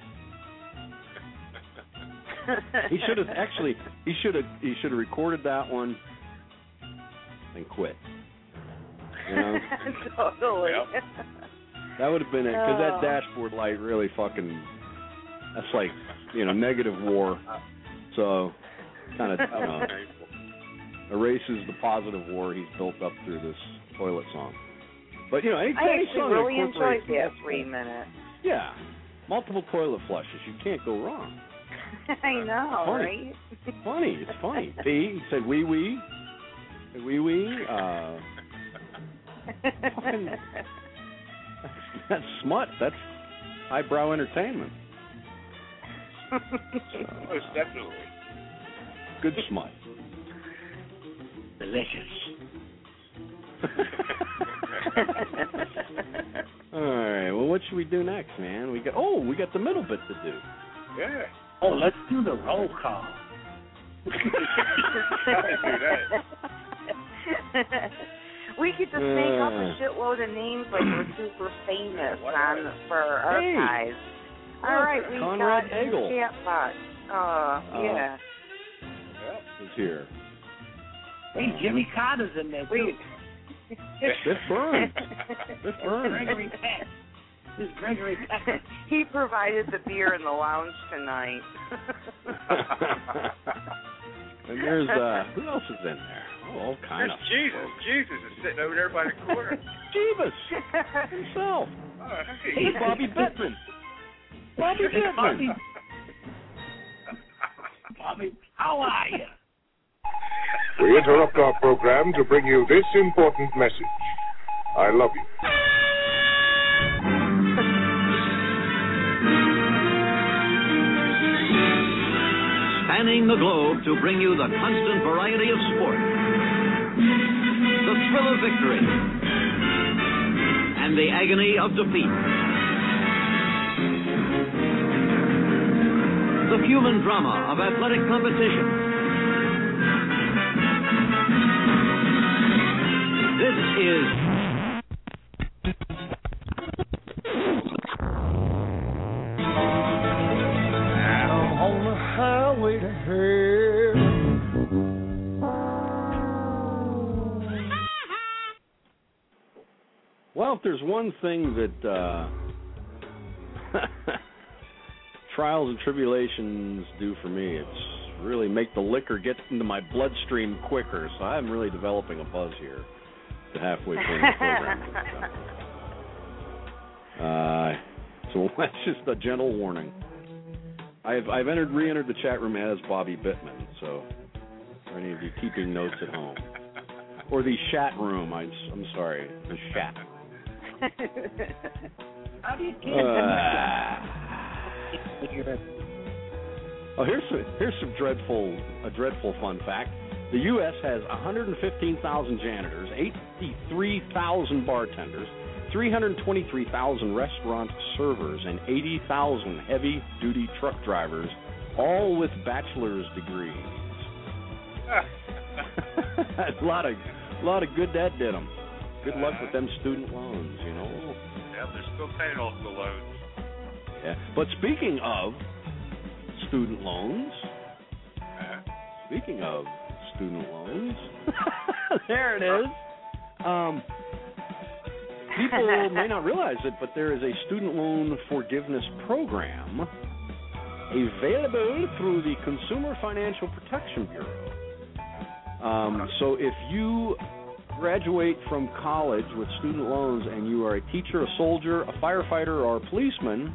He should have actually. He should have. He should have recorded that one and quit. You know? Totally. Yep. That would have been it, because Oh. that dashboard light really fucking. That's like, you know, negative war. So, kind of, you know, erases the positive war he's built up through this toilet song. But you know, any, I any actually song really that enjoyed incorporates that multiple- three minutes. Yeah, multiple toilet flushes. You can't go wrong. I know, Funny. right? It's funny. It's funny. P. He said wee wee. Wee wee. Uh, fucking, that's, that's smut. That's highbrow entertainment. Most definitely. Good smut. Delicious. All right. Well, what should we do next, man? We got. Oh, we got the middle bit to do. Yeah. Oh, let's do the roll call. We could just make up a Uh. shitload of names like we're super famous on for our Hey. archives. All right, we Conrad got Hagel. chat box. Uh, Uh, yeah. Is here. Hey, Jimmy Carter's in there, too. Biff Burns. Biff Burns. Gregory Peck. This is Gregory Peck. He provided the beer in the lounge tonight. And there's uh, who else is in there? Oh, all kind There's of. Jesus. Jesus is sitting over there by the corner. Jeebus himself. Oh, hey. Hey, Bobby Bittman. Bobby Hey, Bobby. Bittman. Bobby, how are you? We interrupt our program to bring you this important message. I love you. Spanning the globe to bring you the constant variety of sport, the thrill of victory, and the agony of defeat. The human drama of athletic competition. This is I'm on the highway to hell. Well, if there's one thing that uh, trials and tribulations do for me? It's really make the liquor get into my bloodstream quicker. So I'm really developing a buzz here. The halfway point of the program. Uh, so that's just a gentle warning. I've I've entered re-entered the chat room as Bobby Bittman. So for any of you keeping notes at home, or the chat room, I, I'm sorry, the chat. How do you get Uh, oh, here's some, here's some dreadful a dreadful fun fact. The U S has one hundred fifteen thousand janitors, eighty-three thousand bartenders, three hundred twenty-three thousand restaurant servers, and eighty thousand heavy-duty truck drivers, all with bachelor's degrees. a lot of a lot of good that did them. Good luck with them student loans, you know. Yeah, they're still paying off the loans. Yeah, but speaking of student loans, speaking of student loans, there it is. Um, people may not realize it, but there is a student loan forgiveness program available through the Consumer Financial Protection Bureau. Um, so if you graduate from college with student loans and you are a teacher, a soldier, a firefighter, or a policeman,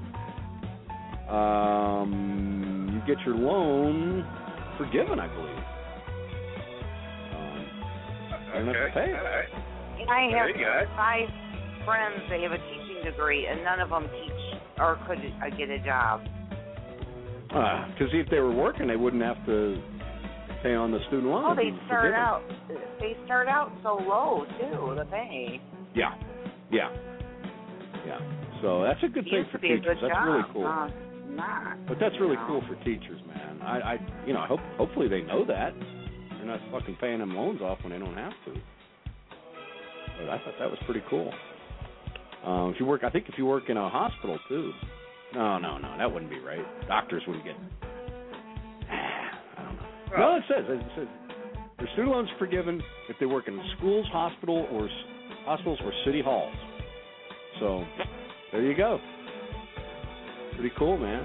um, you get your loan forgiven, I believe. Um, you don't have to pay. I have There you go. five friends. They have a teaching degree, and none of them teach or could uh, get a job. Because if they were working, they wouldn't have to pay on the student loan. Oh, they It'd be start forgiven. out. They start out so low too. The pay. Yeah, yeah, yeah. So that's a good It thing used for to be a teachers. good That's job. really cool. Uh, not. But that's really you know. cool for teachers, man. I, I, you know, I hope hopefully they know that they're not fucking paying them loans off when they don't have to. But I thought that was pretty cool. Um, if you work, I think if you work in a hospital too. No, no, no, that wouldn't be right. Doctors wouldn't get. I don't know. No, it says it says their student loans are forgiven if they work in schools, hospital, or s- hospitals or city halls. So there you go. Pretty cool, man.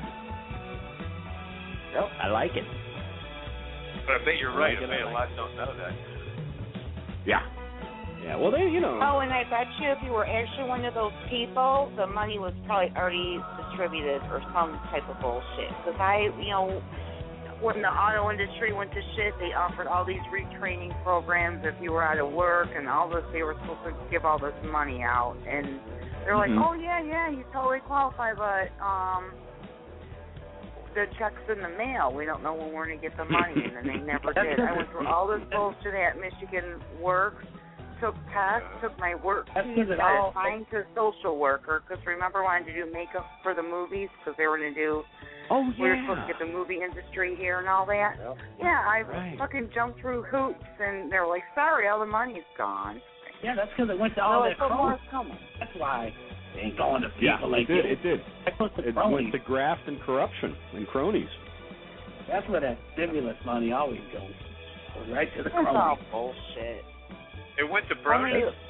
Yep, I like it. But I bet you're right. Like it, I bet I a like lot don't know that. Yeah. Yeah, well, they, you know. Oh, and I bet you if you were actually one of those people, the money was probably already distributed or some type of bullshit. Because I, you know, when the auto industry went to shit, they offered all these retraining programs if you were out of work and all this. They were supposed to give all this money out. And they're like, Mhm. oh, yeah, yeah, you totally qualify, but um, the check's in the mail. We don't know when we're going to get the money. And then they never did. I went through all this bullshit at Michigan Works. Took tests, took my work That's keys, 'cause it got all- assigned to social worker. Because remember, I wanted to do makeup for the movies because they were going to do. Oh We were supposed to get the movie industry here and all that. Yep. Yeah, I Right. fucking jumped through hoops, and they were like, "Sorry, all the money's gone." Yeah, that's because it went to They're all like, that "But more's cronies. coming." That's why they ain't going to people Yeah, like it did. you. It did. That goes to It cronies. went to graft and corruption and cronies. That's where that stimulus money always goes. Goes right to the That's all cronies. bullshit. It went to How many- bronies.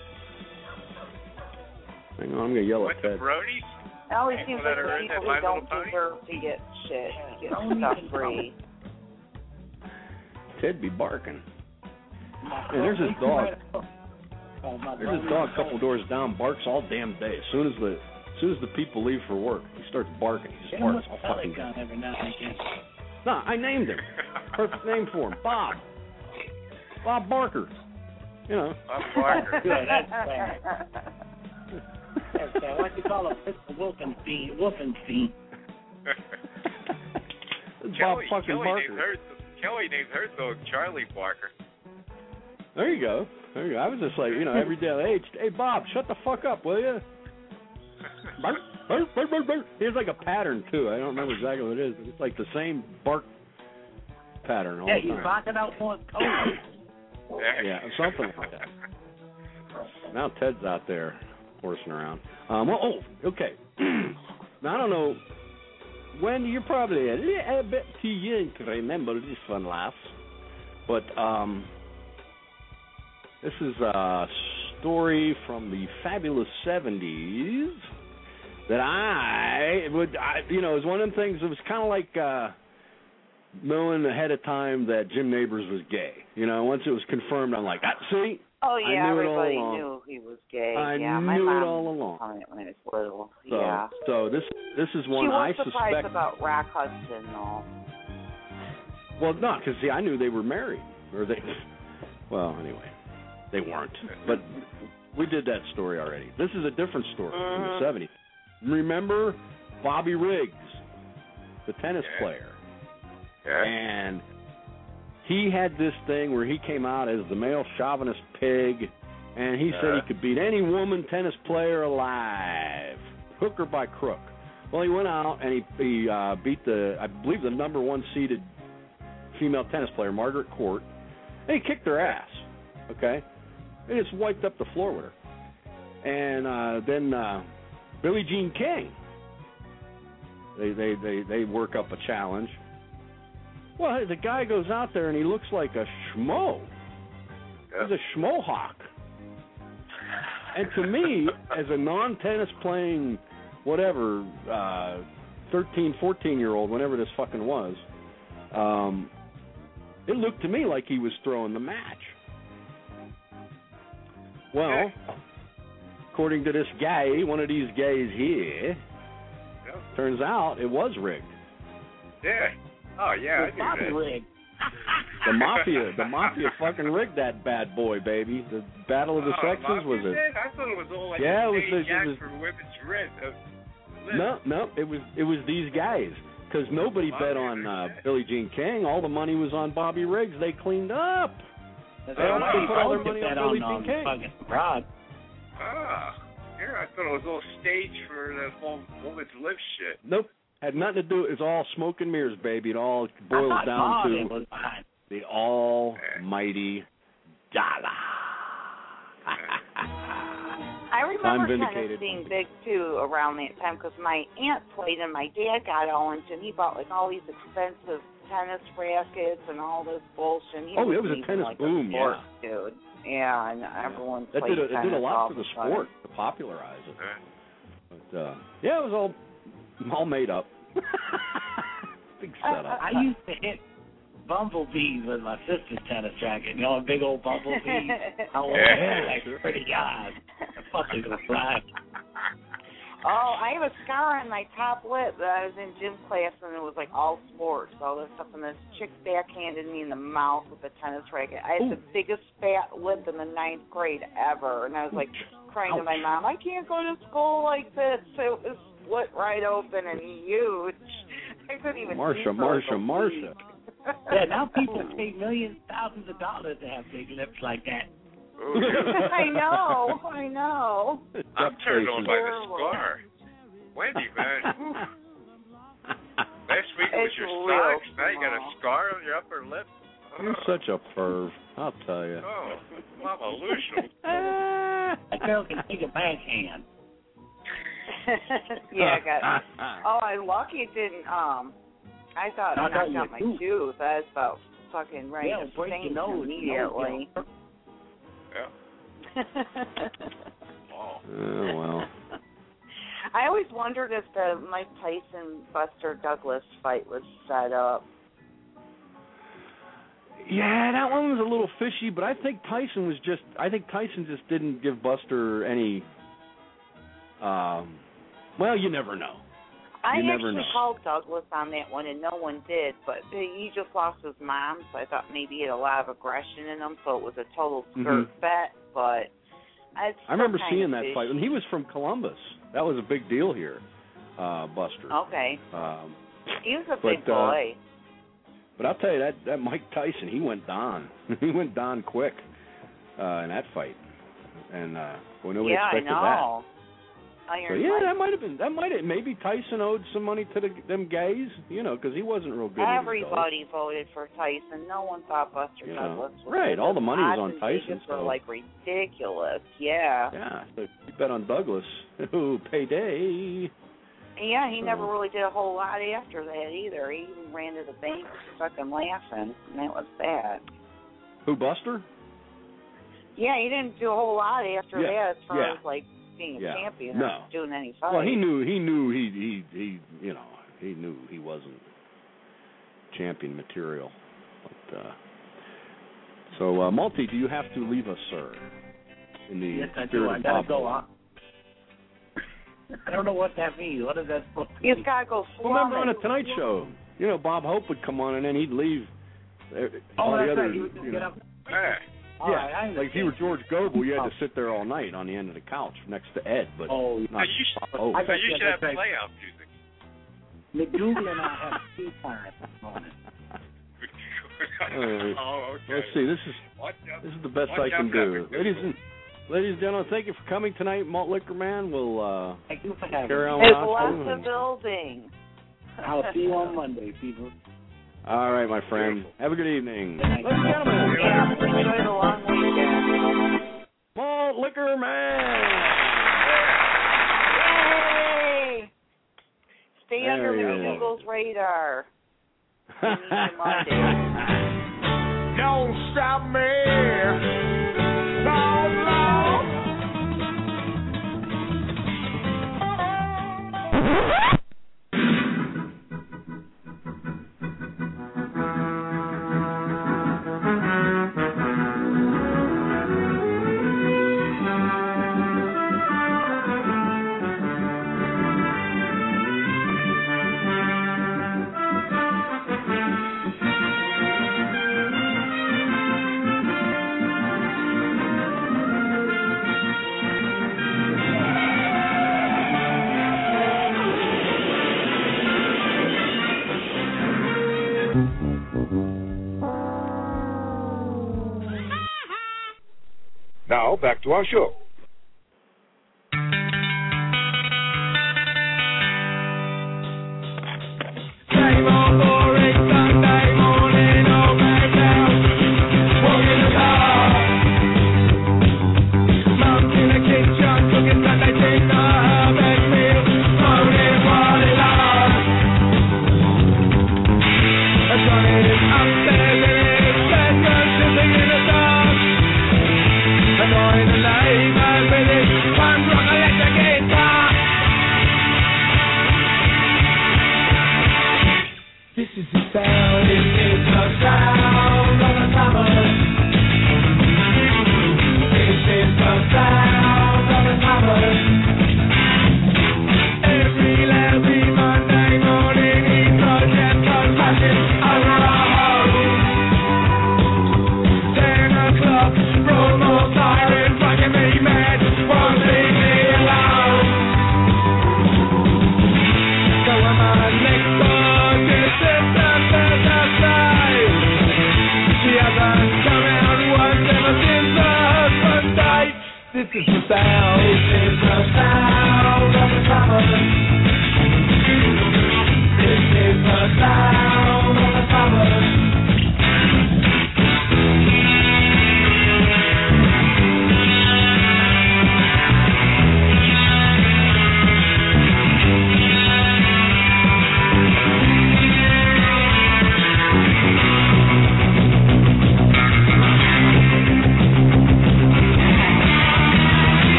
Hang on, I'm gonna yell Went at to Ted. bronies. It always People seems that like are the in people that who My don't Little Pony? deserve to get shit, get Cronies stuff and free. Ted be barking. Hey, there's this dog. Oh, my There's this dog a couple doors down, barks all damn day. As soon as the as soon as the people leave for work, he starts barking. He Get just him barks with all a pellet fucking gun every now and again. No, I named him. Perfect name for him. Bob. Bob Barker. You know. Bob Barker. Good, that's bad. That's bad. Why do you call him Mister Wolfenstein? Wolfenstein. It's Bob Kelly, fucking Kelly Barker. named her. Kelly named her dog Charlie Barker. There you go. There you go. I was just like, you know, every day, hey, hey, Bob, shut the fuck up, will you? Bark, bark, bark, bark, bark. There's like a pattern too. I don't remember exactly what it is, but it's like the same bark pattern all Yeah, the he's time. barking out for his coat. Yeah, something like that. Now Ted's out there horsing around. Um, well, oh, okay. Now I don't know when you're probably a little bit too young to remember this one, lass, but um, this is a story from the fabulous seventies that I would, I, you know, it was one of them things. It was kind of like uh, knowing ahead of time that Jim Nabors was gay. You know, once it was confirmed, I'm like, ah, see. Oh yeah, I knew everybody it all along. knew he was gay. I yeah, my knew mom it all along. told me it when I was little. So, yeah. so this this is one she I was surprised suspect. about Rock Hudson, though. Well, no, because see, I knew they were married, or they. Well, anyway, they weren't. But we did that story already. This is a different story Mm-hmm. from the seventies. Remember Bobby Riggs, the tennis Yeah. player, Yeah. and he had this thing where he came out as the male chauvinist pig, and he said Uh. he could beat any woman tennis player alive, hook or by crook. Well, he went out and he, he uh, beat the, I believe, the number one seeded female tennis player, Margaret Court, and he kicked her ass. Okay, he just wiped up the floor with her, and uh, then uh, Billie Jean King. They they they they work up a challenge. Well, the guy goes out there and he looks like a schmo. He's a schmohawk. And to me, as a non-tennis playing, whatever, uh, thirteen, fourteen-year-old, whenever this fucking was, um, it looked to me like he was throwing the match. Well, according to this guy, one of these guys here, turns out it was rigged. Yeah. Oh, yeah, It's I Bobby knew that. Riggs. The mafia, the mafia fucking rigged that bad boy, baby. The Battle of the Oh, Sexes Mafia was it? did? I thought it was all like Yeah, a it was stage the- it act was- for women's red. Uh, No, no, it was it was these guys because nobody Bobby bet on Riggs, uh, yeah. Billie Jean King. All the money was on Bobby Riggs. They cleaned up. That's They why also he put all their posted money that on Billie on, Jean um, King. fucking Rod. Ah. Yeah, I thought it was all staged for the whole woman's live shit. Nope, had nothing to do. It's all smoke and mirrors, baby. It all boils I thought down Bobby to was behind. the almighty dollar. I remember I'm tennis vindicated. being big too around that time because my aunt played and my dad got all into it. He bought like all these expensive tennis rackets and all this bullshit. He Oh, it was a even, tennis like, boom, a sport dude. Yeah, and everyone That played did a, it tennis did a lot all for the of a sudden. sport to popularize it. But uh, yeah, it was all all made up. Big setup. I used to hit bumblebees with my sister's tennis racket. You know, a big old bumblebee. I was Yeah, like sure. pretty God. The fucking go fly. Oh, I have a scar on my top lip that I was in gym class and it was like all sports, all this stuff, and this chick backhanded me in the mouth with a tennis racket. I had Ooh. the biggest fat lip in the ninth grade ever, and I was like crying to my mom, I can't go to school like this. So it was split right open and huge. I couldn't even Marsha, see for like Marsha, a Marsha. week. Yeah, now people pay millions, thousands of dollars to have big lips like that. I know, I know. I'm turned on by the Terrible. scar. Wendy, man. Whew. Last week it was It's your real socks. Now you got a small. scar on your upper lip. You're such a perv, I'll tell you. Oh, Mama Lucian. That girl can take a backhand. Yeah, I got. Oh, I'm lucky it didn't. Um, I thought Knock I out knocked your out my tooth. tooth. I was about fucking ready Yeah, to break your faint nose. immediately. Yeah. Oh. Oh, well. I always wondered if the Mike Tyson Buster Douglas fight was set up. Yeah, that one was a little fishy, but I think Tyson was just, I think Tyson just didn't give Buster any, um, well, you never know. I You never actually know. called Douglas on that one, and no one did. But he just lost his mom, so I thought maybe he had a lot of aggression in him, so it was a total skirt Mhm. bet. But I, I remember seeing that fight, and he was from Columbus. That was a big deal here, uh, Buster. Okay, Um, he was a But, big uh, boy. but I'll tell you, that, that Mike Tyson, he went down. he went down quick uh, in that fight. And uh, boy, nobody Yeah, I expected that. know. Iron So yeah, Mike. that might have been that might have maybe Tyson owed some money to the, them guys, you know, because he wasn't real good. with his Everybody voted for Tyson. No one thought Buster You know, Douglas was right, good. all the money was Odds on in Tyson, Vegas were so- like ridiculous. Yeah. Yeah, so you bet on Douglas. Ooh, payday. Yeah, he never really did a whole lot after that either. He even ran to the bank fucking laughing, and that was that. Who, Buster? Yeah, he didn't do a whole lot after Yeah, that as far yeah. as like being a Yeah. champion No. or doing any fight. Well, he knew. He knew. He he he. You know. He knew he wasn't champion material. But, uh, so, uh, Multi, do you have to leave us, sir? In the Yes, I spirit do. I of gotta Bob go Hope? on. I don't know what that means. What is that supposed to He's mean? got to go Well, remember on slumming. the Tonight Show, you know, Bob Hope would come on and then he'd leave. uh, All Oh, the that's other, right. He would just you get know, up. Yeah. All yeah, right, I like if you were understand. George Goebel, you had to sit there all night on the end of the couch next to Ed, but Oh, So not you should, Bob Hope. I so got you you, should have that's right. playoff music. McDougal and I have tea time this morning. oh, okay. Let's see. This is Watch out. this is the best Watch I can out for do, that ladies and ladies and gentlemen. Thank you for coming tonight, Malt Liquor Man. We'll uh, Thank you for having carry me. on Hey, without you bless the and- building. I'll see you on Monday, people. All right, my friend. Have a good evening. Good night. Ladies and gentlemen, Yeah, enjoy the long weekend. Malt Liquor Man. Yay! Stay There under you go. McDougal's radar. We need you Monday. Don't stop me. No, no. Now, back to our show. This is the sound, this is the sound of the summer. This is the sound of the summer. Every, every Monday morning he projects compassion over our home. Ten o'clock, promo siren, fucking me mad, won't leave me alone. So am I next door. This is the sound. This is the sound of the summer. This is the sound of the summer.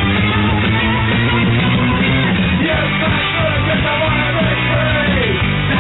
Yes, I could, yes, I wanna break free.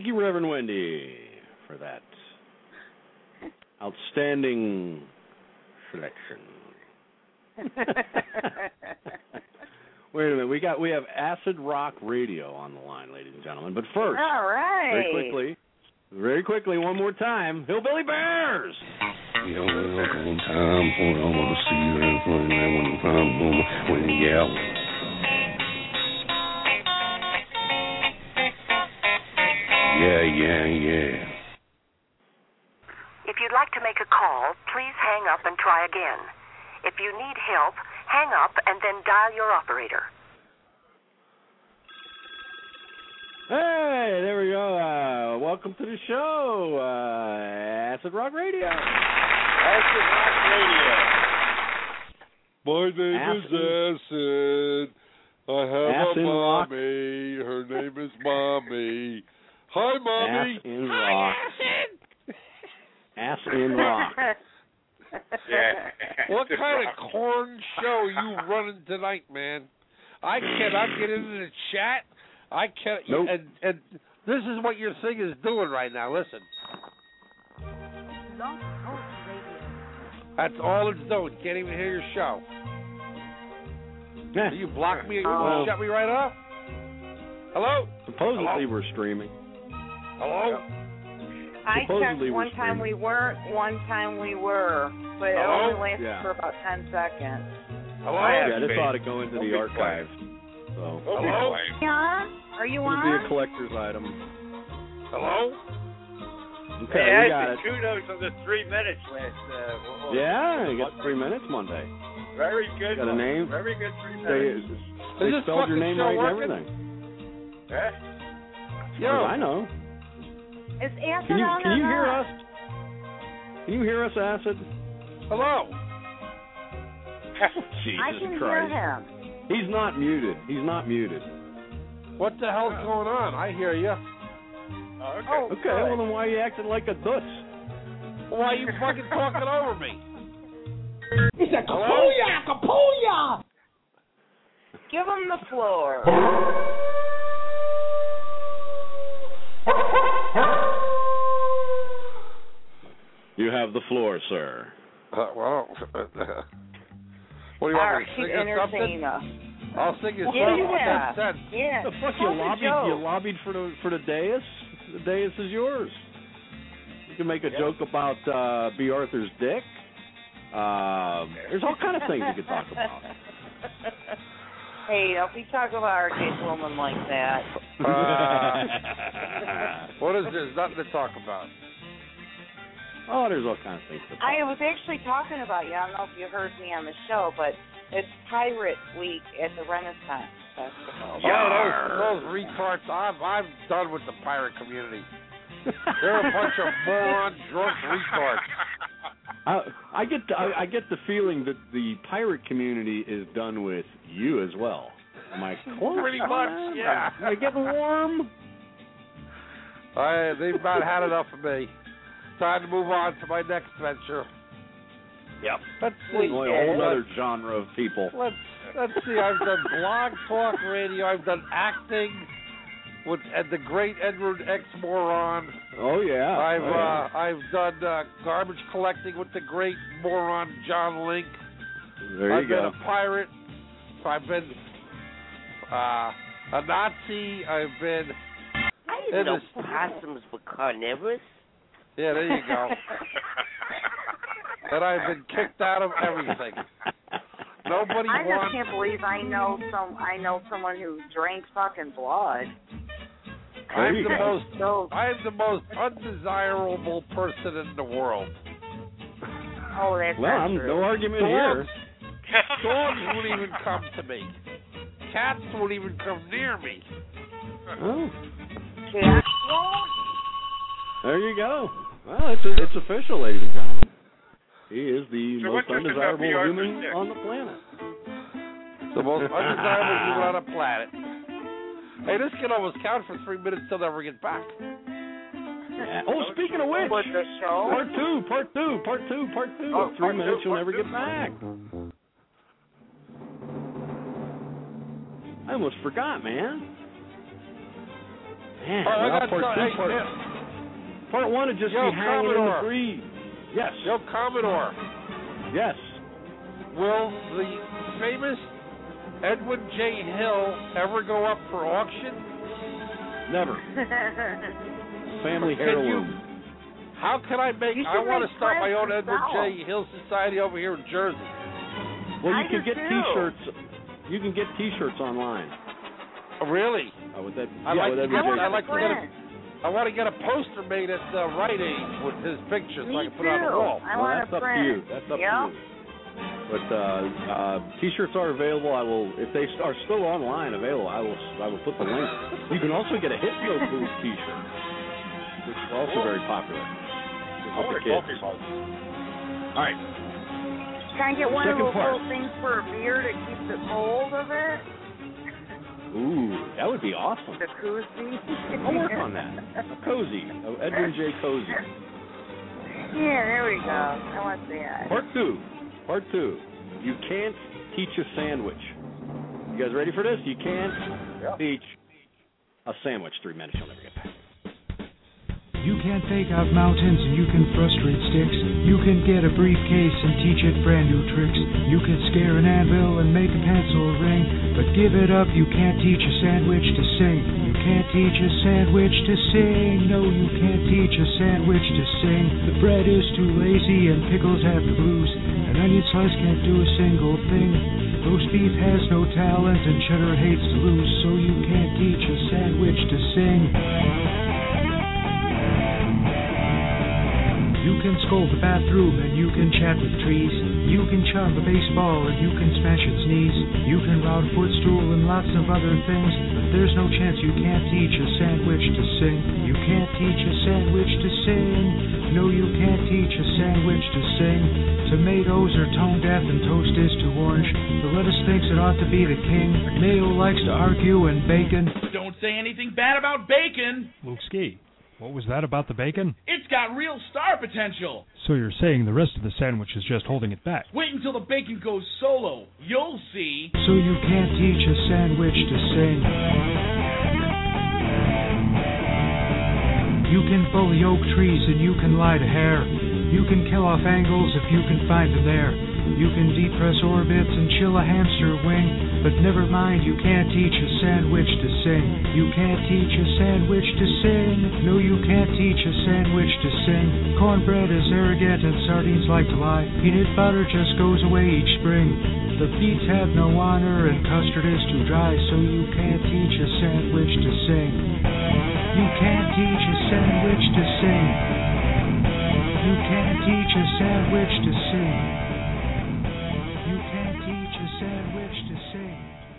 Thank you, Reverend Wendy, for that outstanding selection. Wait a minute, we got we have Acid Rock Radio on the line, ladies and gentlemen. But first, all right, very quickly, very quickly, one more time, Hillbilly Bears. You know, one time, hold on, I want to see you and when I want to find moment when you yell. Yeah, yeah, yeah. If you'd like to make a call, please hang up and try again. If you need help, hang up and then dial your operator. Hey, there we go. Uh, welcome to the show, uh, Acid Rock Radio. Acid Rock Radio. My name Acid. is Acid. I have Acid a Rock. mommy. Her name is Mommy. Hi, Mommy. Acid Rock. Acid Rock. Yeah. What kind of corn show you running tonight, man? I cannot get into the chat. I can't. Nope. And, and this is what your thing is doing right now. Listen. That's all it's doing. Can't even hear your show. Yeah. You block me. You Oh. shut me right off. Hello. Supposedly Hello? we're streaming. Hello. I Supposedly checked we're one time streaming. we weren't, one time we were, but it Hello? only lasted Yeah. for about ten seconds. Hello. Yeah, this ought to go into Don't the be archives. So Don't be Hello? quiet. Yeah? Are you it'll be a on? collector's item. Hello. Okay, Hey, we got Ashton, it. kudos on the three minutes last. Uh, what was Yeah, it? you got three minutes Monday. Very good. Got a one. name? Very good three They, minutes. they this spelled your fucking name show right and working? everything. Huh? As far as I know. Is Acid Can you on can or you hear not? us? Can you hear us, Acid? Hello. Jesus I can Christ. hear him. He's not muted. He's not muted. What the hell's going on? I hear you. Oh, okay. Oh, Okay, well then why are you acting like a duss? Why are you fucking talking over me? He said, Kapuya, Kapuya! Give him the floor. You have the floor, sir. Uh, well, what do you All want right, me to sing you entertain something? us. I'll sing you Yeah. something. What that sense? Yeah. The fuck you Tell the lobbied? joke. You lobbied for the for the dais. The dais is yours. You can make a Yeah. joke about uh, B. Arthur's dick. Um, there's all kind of things you could talk about. Hey, don't be talking about our gay woman like that. Uh, what is there? There's nothing to talk about. Oh, there's all kinds of things to talk I was actually talking about you. I don't know if you heard me on the show, but it's Pirate Week at the Renaissance Festival. Yeah, those, those retards. I'm I'm done with the pirate community. They're a bunch of moron, drunk retards. I, I get the, I, I get the feeling that the pirate community is done with you as well. Am I close? Pretty much, yeah. Am I getting warm? I, they've about had enough of me. Time to move on to my next venture. Yep. Let's Boy, see. a whole other genre of people. Let's let's see. I've done blog talk radio. I've done acting with uh, the great Edward X Moron. Oh yeah. I've oh, yeah. uh, I've done uh, garbage collecting with the great moron John Link. There I've you been go. a pirate. I've been uh, a Nazi. I've been. I in didn't know the- possums were carnivorous. Yeah, there you go. And I've been kicked out of everything. Nobody I just wants. can't believe I know some. I know someone who drank fucking blood. I'm you the go. most. So, I'm the most undesirable person in the world. oh, that's Well, not I'm, true. no argument Dogs, here. dogs won't even come to me. Cats won't even come near me. Oh, Yeah. there you go. Well, it's it's official, ladies and gentlemen. He is the So most what's this about undesirable B. Arthur's human dick? on the planet. The most undesirable human on the planet. Hey, this can almost count for three minutes till never get back. Yeah. Oh, speaking of which, With the show. part two, part two, part two, part two. Oh, Three part minutes, two, you'll part never two. get back. I almost forgot, man. Man, Oh, I well, got part some- two, hey, part, yeah. part one would just Yo, be hanging in Commodore. the breeze. Yes. Yo, Commodore, Yes. will the famous Edwin J. Hill ever go up for auction? Never. Family Can heirloom. you- How can I make? You I should want make to start my own friends Edward yourself. J. Hill Society over here in Jersey. Well, I you can do get too. T-shirts. You can get T-shirts online. Oh, really? Uh, with that, I yeah, like with to Edwin get, J. I like to get a, friend. I want to get a poster made at uh, Rite Aid with his picture so Me I can put it on the too. wall. I well, want that's a up friend. to you. That's up Yep. to you. But uh, uh, T-shirts are available. I will, if they are still online available, I will. I will put the link. You can also get a Hypno Booth T-shirt, which is also very popular I with want the a kids. coffee mug. All right. Can I get one of Second those part. little things for a beer to keep the cold of it? Ooh, that would be awesome. The koozie. I'll work on that. A cozy, a Edwin J. Cozy. Yeah, there we go. I want that. Part two. Part two. You can't teach a sandwich. You guys ready for this? You can't Yeah. teach a sandwich. Three minutes. You'll never get back. You can fake out mountains and you can frustrate sticks. You can get a briefcase and teach it brand new tricks. You can scare an anvil and make a pencil ring. But give it up, you can't teach a sandwich to sing. You can't teach a sandwich to sing. No, you can't teach a sandwich to sing. The bread is too lazy and pickles have the blues. An onion slice can't do a single thing. Roast beef has no talent and cheddar hates to lose. So you can't teach a sandwich to sing. You can scold the bathroom and you can chat with trees. You can charm a baseball and you can smash its knees. You can route a footstool and lots of other things. But there's no chance you can't teach a sandwich to sing. You can't teach a sandwich to sing. No, you can't teach a sandwich to sing. Tomatoes are tone deaf and toast is too orange. The lettuce thinks it ought to be the king. Mayo likes to argue and bacon. Don't say anything bad about bacon. Luke Ski, what was that about the bacon? It's got real star potential. So you're saying the rest of the sandwich is just holding it back? Wait until the bacon goes solo. You'll see. So you can't teach a sandwich to sing. You can bully oak trees and you can lie to hair. You can kill off angles if you can find them there. You can depress orbits and chill a hamster wing. But never mind, you can't teach a sandwich to sing. You can't teach a sandwich to sing. No, you can't teach a sandwich to sing. Cornbread is arrogant and sardines like to lie. Peanut butter just goes away each spring. The beets have no honor and custard is too dry. So you can't teach a sandwich to sing. You can't teach a sandwich to sing. You can't teach a sandwich to sing. You can't teach a sandwich to sing.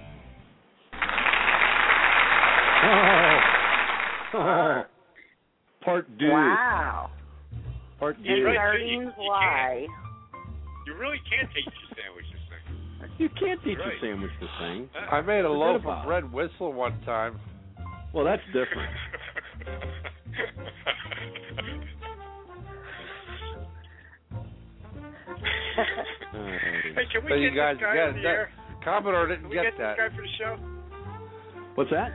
Oh. Oh. Part two. Wow. Part You two. really- Sardines you lie. You really can't teach a sandwich this thing. You can't teach Right. a sandwich to sing. I made a Forget loaf about of it. bread whistle one time. Well, that's different. Hey, can we So get you guys this guy get on the that. air? Commodore Can didn't we get get that. this guy for the show? What's that?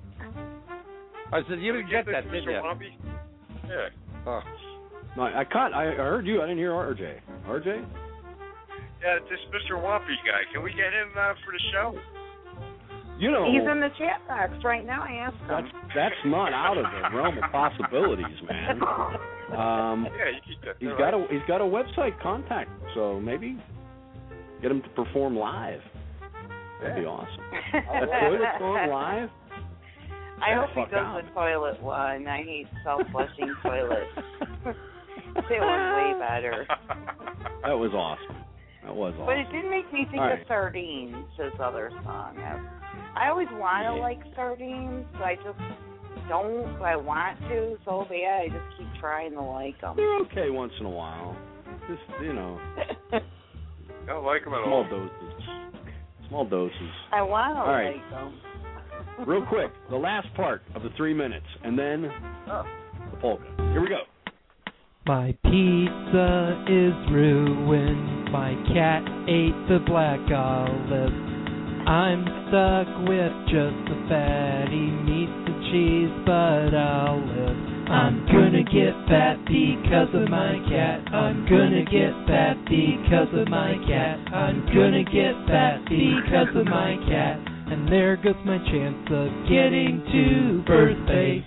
I said you Can we didn't get this that, did Mister you? Wampy? Yeah. Oh. No, I caught. I heard you. I didn't hear R J. R J? Yeah, this Mister Wampy guy. Can we get him uh, for the show? You know, He's in the chat box right now. I asked that's, him. that's not out of the realm of possibilities, man. Um, Yeah, you keep that. he's all got right. a he's got a website contact, so maybe get him to perform live. That'd be awesome. A toilet song live? I Yeah, hope he fuck does out. the toilet one. I hate self-flushing toilets. It was way better. That was awesome. That was But it awesome. did make me think All of right. sardines, his other song. I, I always want to Yeah. like sardines, but I just don't. But I want to so bad. I just keep trying to like them. They're okay once in a while. Just, you know, I don't like him at small all. doses. Small doses. I want to All right. like them. Real quick, the last part of the three minutes, and then Oh. the polka. Here we go. My pizza is ruined. My cat ate the black olive. I'm stuck with just the fatty meat, the cheese, but I'll live. I'm gonna get fat because of my cat. I'm gonna get fat because of my cat. I'm gonna get fat because of my cat. And there goes my chance of getting to birthday.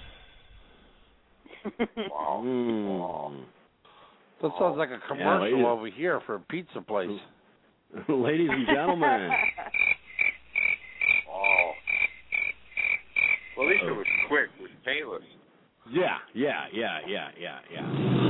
Wow. Mm. That sounds like a commercial ladies. over here for a pizza place. Ladies and gentlemen. Oh. Well, at least it was quick. It was painless. Yeah, yeah, yeah, yeah, yeah, yeah.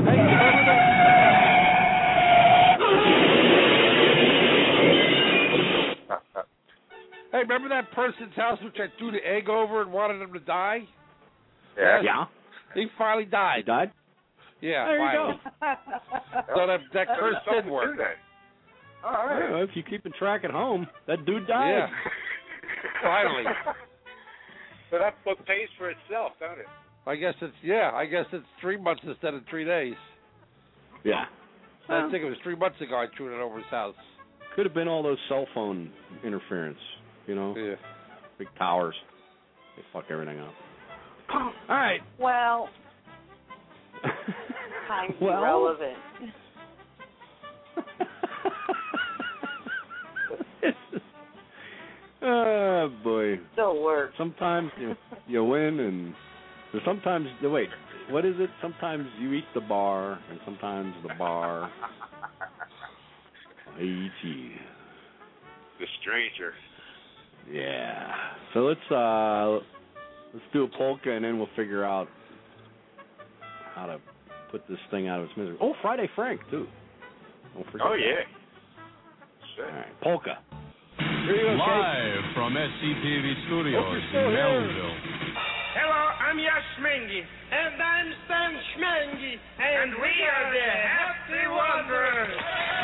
Hey, remember that person's house which I threw the egg over and wanted him to die? Yeah. Yeah. He finally died. He died? Yeah, There you finally. go. So that, that curse did work. All right. Well, if you keep track at home, that dude died. Yeah. Finally. So that book pays for itself, don't it? I guess it's, yeah, I guess it's three months instead of three days. Yeah. I think it was three months ago I threw it over his house. Could have been all those cell phone interference, you know? Yeah. Big towers. They fuck everything up. All right. Well, kind of Well? irrelevant. Oh, boy. Still works. Sometimes you, you win, and sometimes, wait, what is it? Sometimes you eat the bar, and sometimes the bar eats you. The stranger. Yeah. So let's uh, let's do a polka, and then we'll figure out how to put this thing out of its misery. Oh, Friday Frank too. Don't forget. Oh that. yeah. All right, polka. Here you go, Live from S C T V Studios in Melville. Hello, I'm Yash Mengi. And I'm Stan Schmengi. And we are the Happy Wanderers.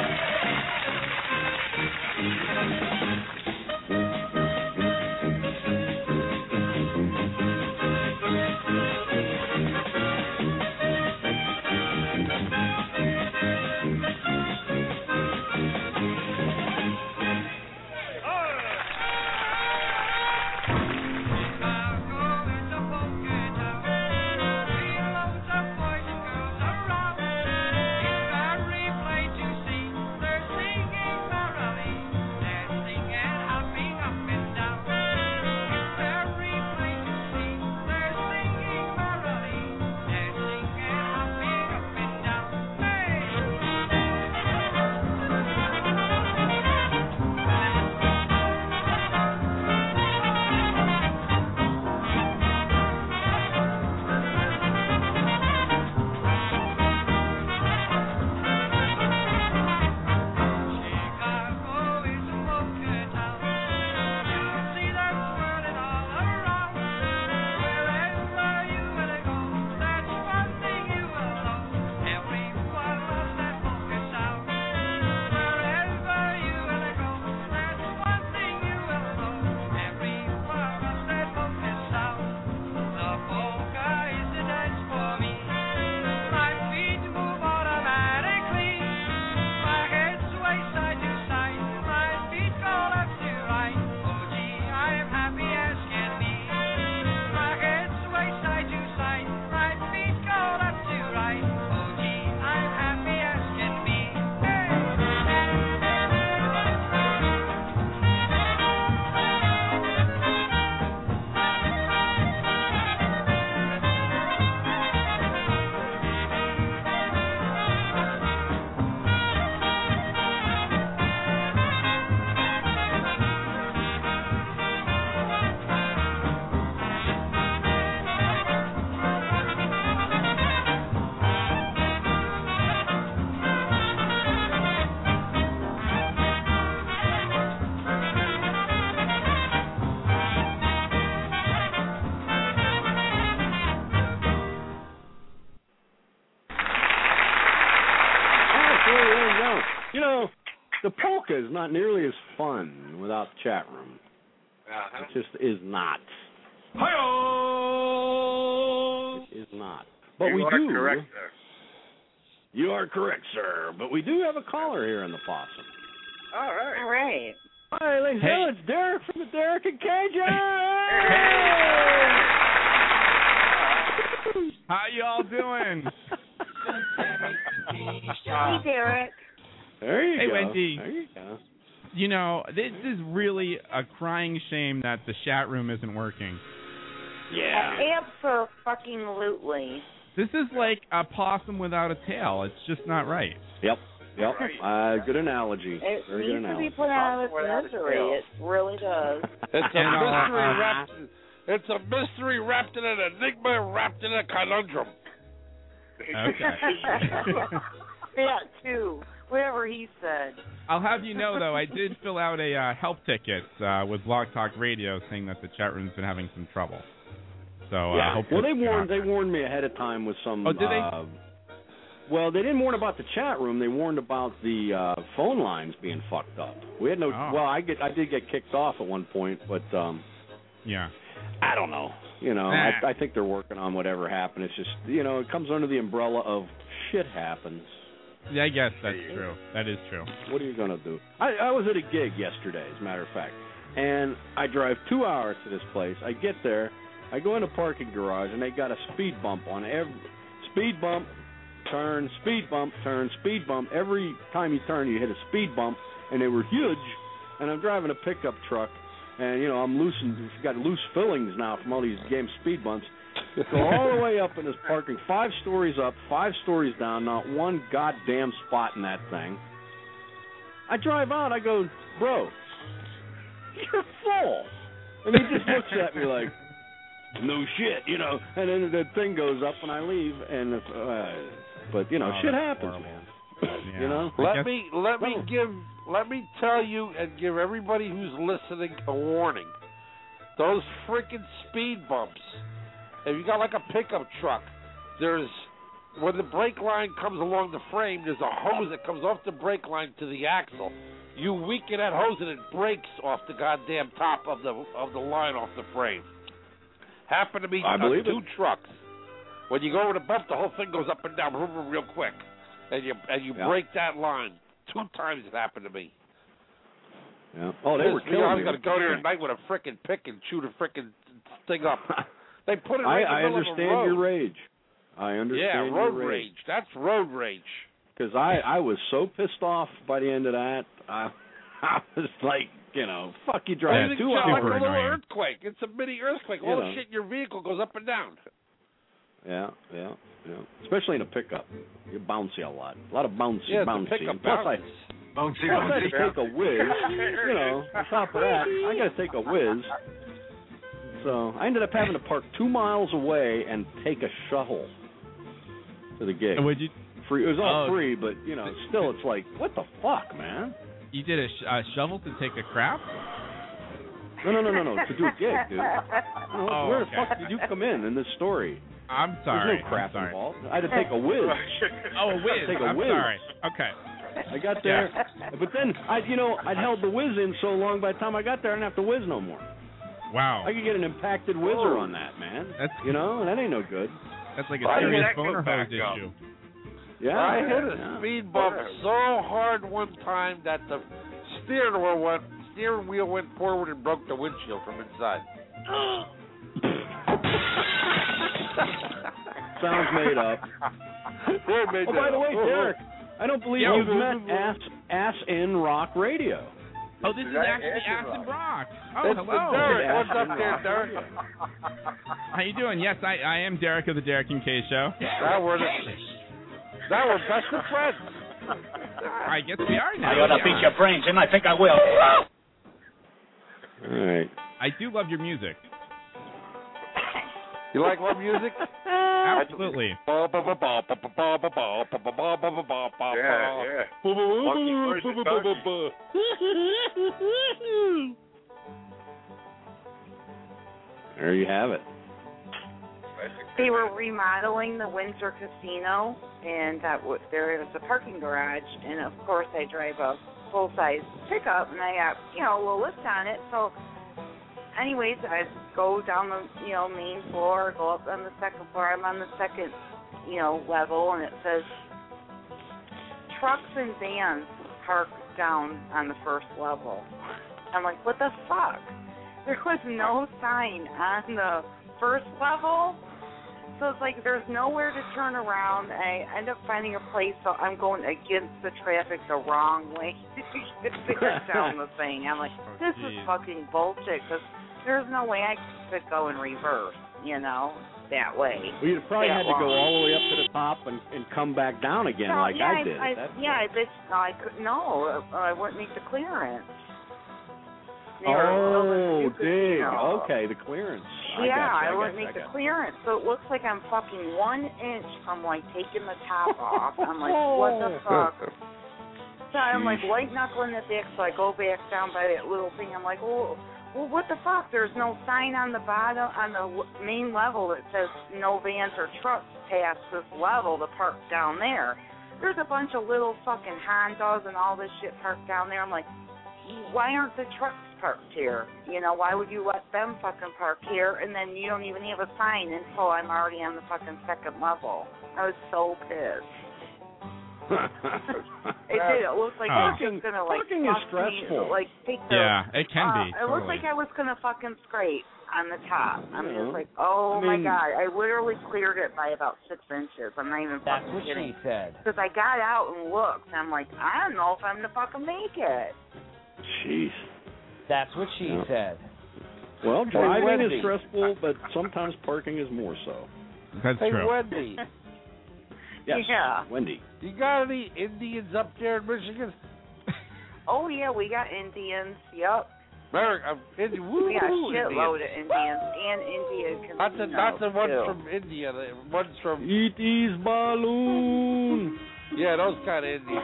You know, the polka is not nearly as fun without the chat room. Uh-huh. It just is not. Hi-oh! It is not. But you we are do. correct, sir. You are correct, sir. But we do have a caller here in the possum. All right. All right. Hi, ladies and Hey. gentlemen, it's Derek from the Derek and K J. How y'all doing? Hey, Derek. There you hey, go. Wendy. There you go. You know, this is really a crying shame that the chat room isn't working. Yeah. Absolutely. This is like a possum without a tail. It's just not right. Yep. Yep. Uh, good analogy. It Very needs good to analogy. be put out of its misery. It really does. It's a And, uh, mystery uh, wrapped. It's a mystery wrapped in an enigma, wrapped in a conundrum. Okay. That too. Whatever he said. I'll have you know, though, I did fill out a uh, help ticket uh, with Blog Talk Radio saying that the chat room's been having some trouble. So, uh, yeah. hopefully Well, they warned. They warned me ahead of time with some. Oh, did they? Uh, well, they didn't warn about the chat room. They warned about the uh, phone lines being fucked up. We had no. Oh. Well, I get. I did get kicked off at one point, but um, yeah. I don't know. You know, Nah. I, I think they're working on whatever happened. It's just, you know, it comes under the umbrella of shit happens. Yeah, I guess that's true. That is true. What are you going to do? I, I was at a gig yesterday, as a matter of fact, and I drive two hours to this place. I get there, I go in the parking garage, and they got a speed bump on every speed bump, turn, speed bump, turn, speed bump. Every time you turn, you hit a speed bump, and they were huge. And I'm driving a pickup truck, and you know I'm loosened, got loose fillings now from all these damn speed bumps. Go all the way up in this parking, five stories up, five stories down, not one goddamn spot in that thing. I drive out, I go, bro, you're full. And he just looks at me like, no shit, you know. And then the thing goes up and I leave, and uh, but you know, Oh, shit that's happens, horrible. man. Yeah. You know. Let guess- me let me Well- give let me tell you and give everybody who's listening a warning. Those freaking speed bumps. If you got like a pickup truck, there's when the brake line comes along the frame, there's a hose that comes off the brake line to the axle. You weaken that hose and it breaks off the goddamn top of the of the line off the frame. Happened to me I on believe two it. trucks. When you go over the bump, the whole thing goes up and down real quick, and you and you Yeah. break that line. Two times it happened to me. Yeah. Oh, they were Pissed me killing off. I me. was gonna go there at night with a frickin' pick and shoot a frickin' thing up. They put it right I, I in the middle understand of a road. your rage. I understand Yeah, road your rage. That's road rage. Because I, I was so pissed off by the end of that. I, I was like, you know, fuck you Well, drive you two think it's like a hours. little earthquake. It's a mini earthquake. You All know. the shit in your vehicle goes up and down. Yeah, yeah, yeah. Especially in a pickup. You're bouncy a lot. A lot of bouncy, Yeah, the bouncy. pickup Plus I, bounces. Bouncy, plus I had to take a whiz. You know, on top of that, I got to take a whiz. So I ended up having to park two miles away and take a shuttle to the gig. And would you? Free. It was all Oh. free, but you know, still, it's like, what the fuck, man? You did a, sh- a shovel to take a crap? No, no, no, no, no. To do a gig, dude. No, Oh, where okay. the fuck did you come in in this story? I'm sorry. There's no crap I'm sorry. involved. I had to take a whiz. Oh, a whiz. Take a I'm whiz. sorry. Okay. I got there, but then I, you know, I'd held the whiz in so long. By the time I got there, I didn't have to whiz no more. Wow. I could get an impacted whizzer on that, man. That's you know, that ain't no good. That's like a I serious hit- boner back hose up. issue. Yeah, I hit a yeah. speed bump so hard one time that the steering wheel went steering wheel went forward and broke the windshield from inside. Sounds made up. They made Oh, that by the up. way, Derek, I don't believe Yo. you've met Ass Ass in Rock Radio. Oh, this is That actually Acid Acid Rock. Rock. Oh, It's hello. Derek. Acid What's up there, Rock Derek? Radio. How you doing? Yes, I, I am Derek of the Derek and Kay Show. That we're the, that we're best of friends. I guess we are now. I ought to beat your brains in. I think I will. All right. I do love your music. You like my music? Absolutely. Yeah, yeah. Monkey first and Bugs. There you have it. They were remodeling the Windsor Casino, and that w- there was a parking garage, and of course I drive a full-size pickup, and I got, you know, a little lift on it. So, anyways, I go down the, you know, main floor, go up on the second floor. I'm on the second, you know, level, and it says trucks and vans parked down on the first level. I'm like, what the fuck? There was no sign on the first level So it's like there's nowhere to turn around. I end up finding a place, so I'm going against the traffic the wrong way to get down the thing. I'm like, this is fucking bullshit, because there's no way I could go in reverse, you know, that way. Well, you'd probably that had to go long. all the way up to the top and, and come back down again No, like yeah, I did. I, That's yeah, I bitch. No, I could no. I wouldn't make the clearance. They were Oh, so stupid, dig. you know. Okay, the clearance. Yeah, I, I, gotcha, wouldn't I make gotcha, the clearance. So it looks like I'm fucking one inch from like taking the top off. I'm like, what the fuck? So I'm like white knuckling it back. So I go back down by that little thing. I'm like, well, well, what the fuck? There's no sign on the bottom on the w- main level that says no vans or trucks past this level to park down there. There's a bunch of little fucking Hondas and all this shit parked down there. I'm like, why aren't the trucks parked here? You know, why would you let them fucking park here and then you don't even have a sign until I'm already on the fucking second level? I was so pissed. It did. It looked like I was just gonna like parking is fuck me, stressful. like take the. Yeah, it can uh, be. It looked totally. like I was gonna fucking scrape on the top. I'm Yeah. just like, oh I mean- my god! I literally cleared it by about six inches. I'm not even That's fucking what kidding. she said. Because I got out and looked, and I'm like, I don't know if I'm gonna fucking make it. Jeez. That's what she Yeah. said. Well, Hey, driving Wendy. is stressful, but sometimes parking is more so. That's Hey, true. Wendy, Yes, Yeah. Wendy. you got any Indians up there in Michigan? Oh yeah, we got Indians. Yep. America, uh, Indi- woo, We got a Indians. shitload of Indians and Indian Not the, not the casinos, ones too. from India, the ones from... Eat these balloon. Yeah, those kind of Indians.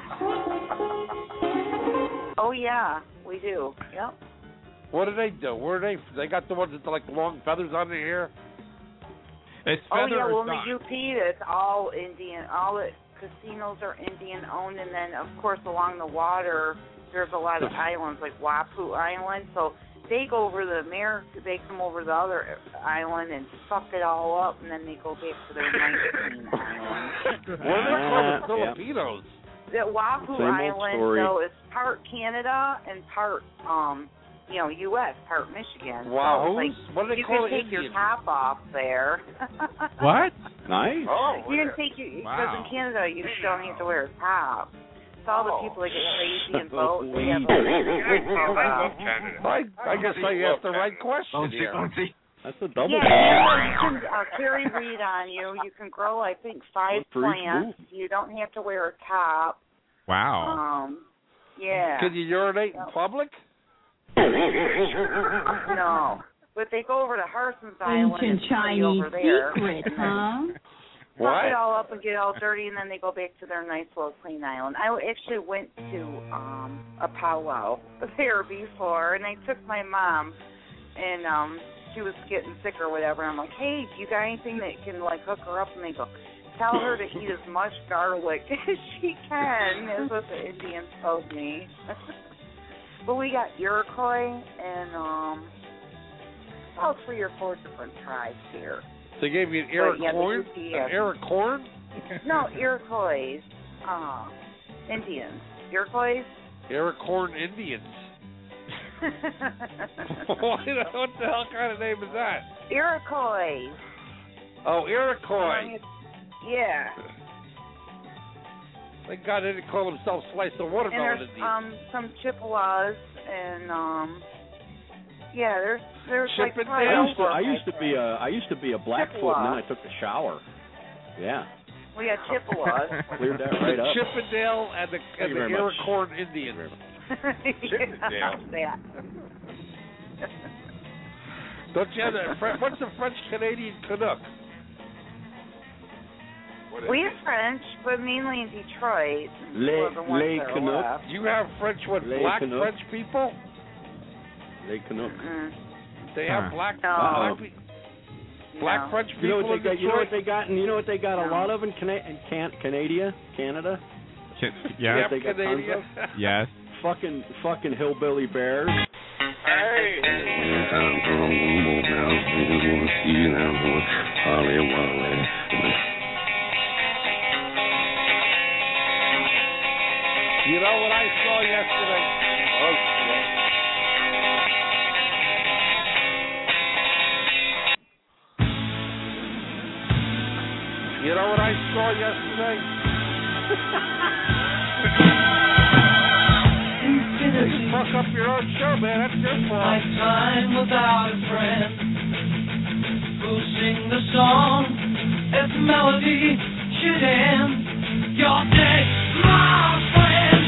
Oh yeah, we do. Yep. What do they do? Where are they? They got the ones with the, like long feathers on their hair. It's Oh feather yeah, or well in stock. the U P it's all Indian. All the casinos are Indian owned, and then of course along the water there's a lot of islands like Wapu Island. So they go over the America, they come over the other island and fuck it all up, and then they go back to their nice clean island. What are they called? The Yeah. Filipinos. The Wapu Same old Island story. though is part Canada and part um you know U S, part Michigan. Wow, So, who's- like, what do they you call can it, take your Indian? top off there. What? Nice. Oh, You can take your, because Wow. in Canada you still need to wear a top. So all the people that get crazy and vote, they have a I love Canada. I, I guess I asked the right question here. That's a double. Yeah, Canada, you can uh, carry weed on you. You can grow, I think, five One for each plants. You don't have to wear a top. Wow. Um, yeah. Can you urinate in public? No. But they go over to Harson's Island and Ancient party Chinese over there. secret, huh? What? Fuck it all up and get all dirty, and then they go back to their nice little clean island. I actually went to um a powwow there before, and I took my mom, and um she was getting sick or whatever. And I'm like, hey, do you got anything that can like hook her up? And they go, tell her to eat as much garlic as she can. Is what the Indians told me. But we got Iroquois and um about three or four different tribes here. They gave you an But, yeah, Iroquois? the U P An has- Iroquois? No, Iroquois, uh, Indians. Iroquois? Iroquois Indians. what the hell kind of name is that? Iroquois. Oh, Iroquois. Yeah. Thank God they didn't call themselves slice of And watermelon there's Indians. um some Chippewas and um yeah, there's there's like Chippendale? probably I used to, over I used to like be a I used to be a Blackfoot, and then I took a shower. Yeah, we got Chippewas. cleared that right up. Chippendale and the, Thank and you the very much. Iroquois Indians. Yeah. Don't you have the, Fre- what's the French Canadian Canuck? We're French, but mainly in Detroit. Les- We're the ones les that are Canucks. left. You have French, what, Les black Canucks. French people? They Canuck. Mm. They have Huh. black, No. black, pe- black No. French You know people what in they got? You know what Detroit? they got? And you know what they got a No. lot of in Cana- in Can- Canada, Canada. Can- Yeah, yes. they got tons Canadian. Yes. Fucking fucking hillbilly bears. Hey. You know what I saw yesterday? Oh, shit. You know what I saw yesterday? You fuck up your own show, man. That's your fault. My time without a friend who'll sing the song if melody should end. You're dead, my friend.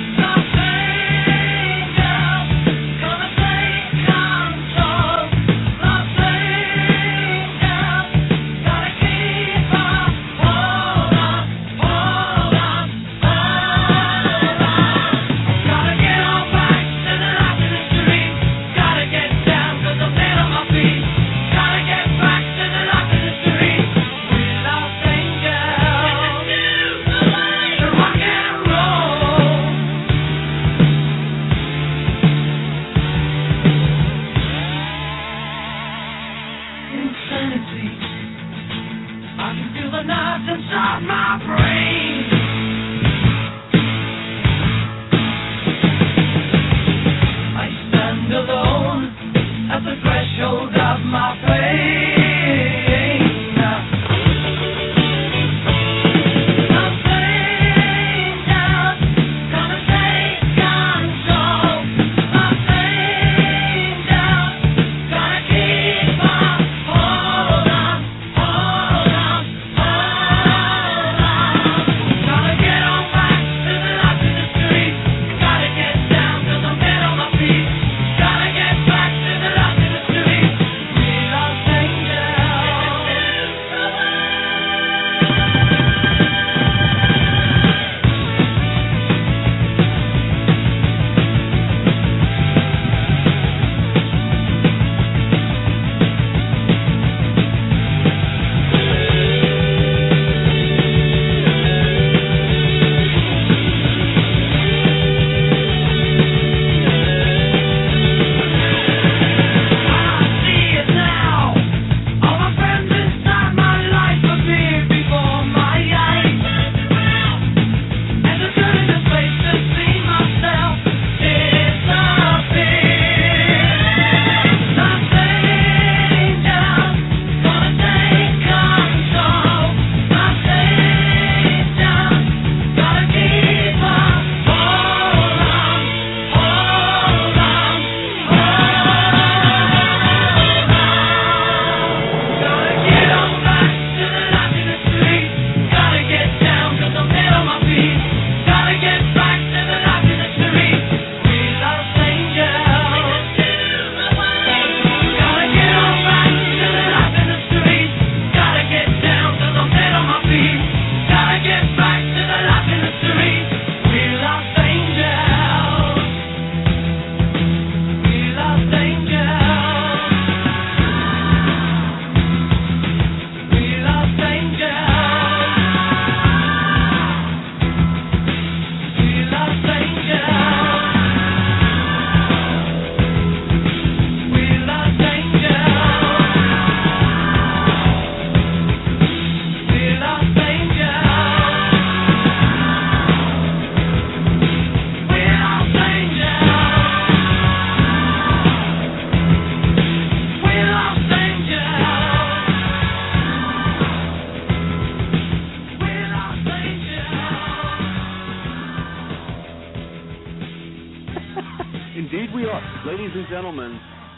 Ladies and gentlemen,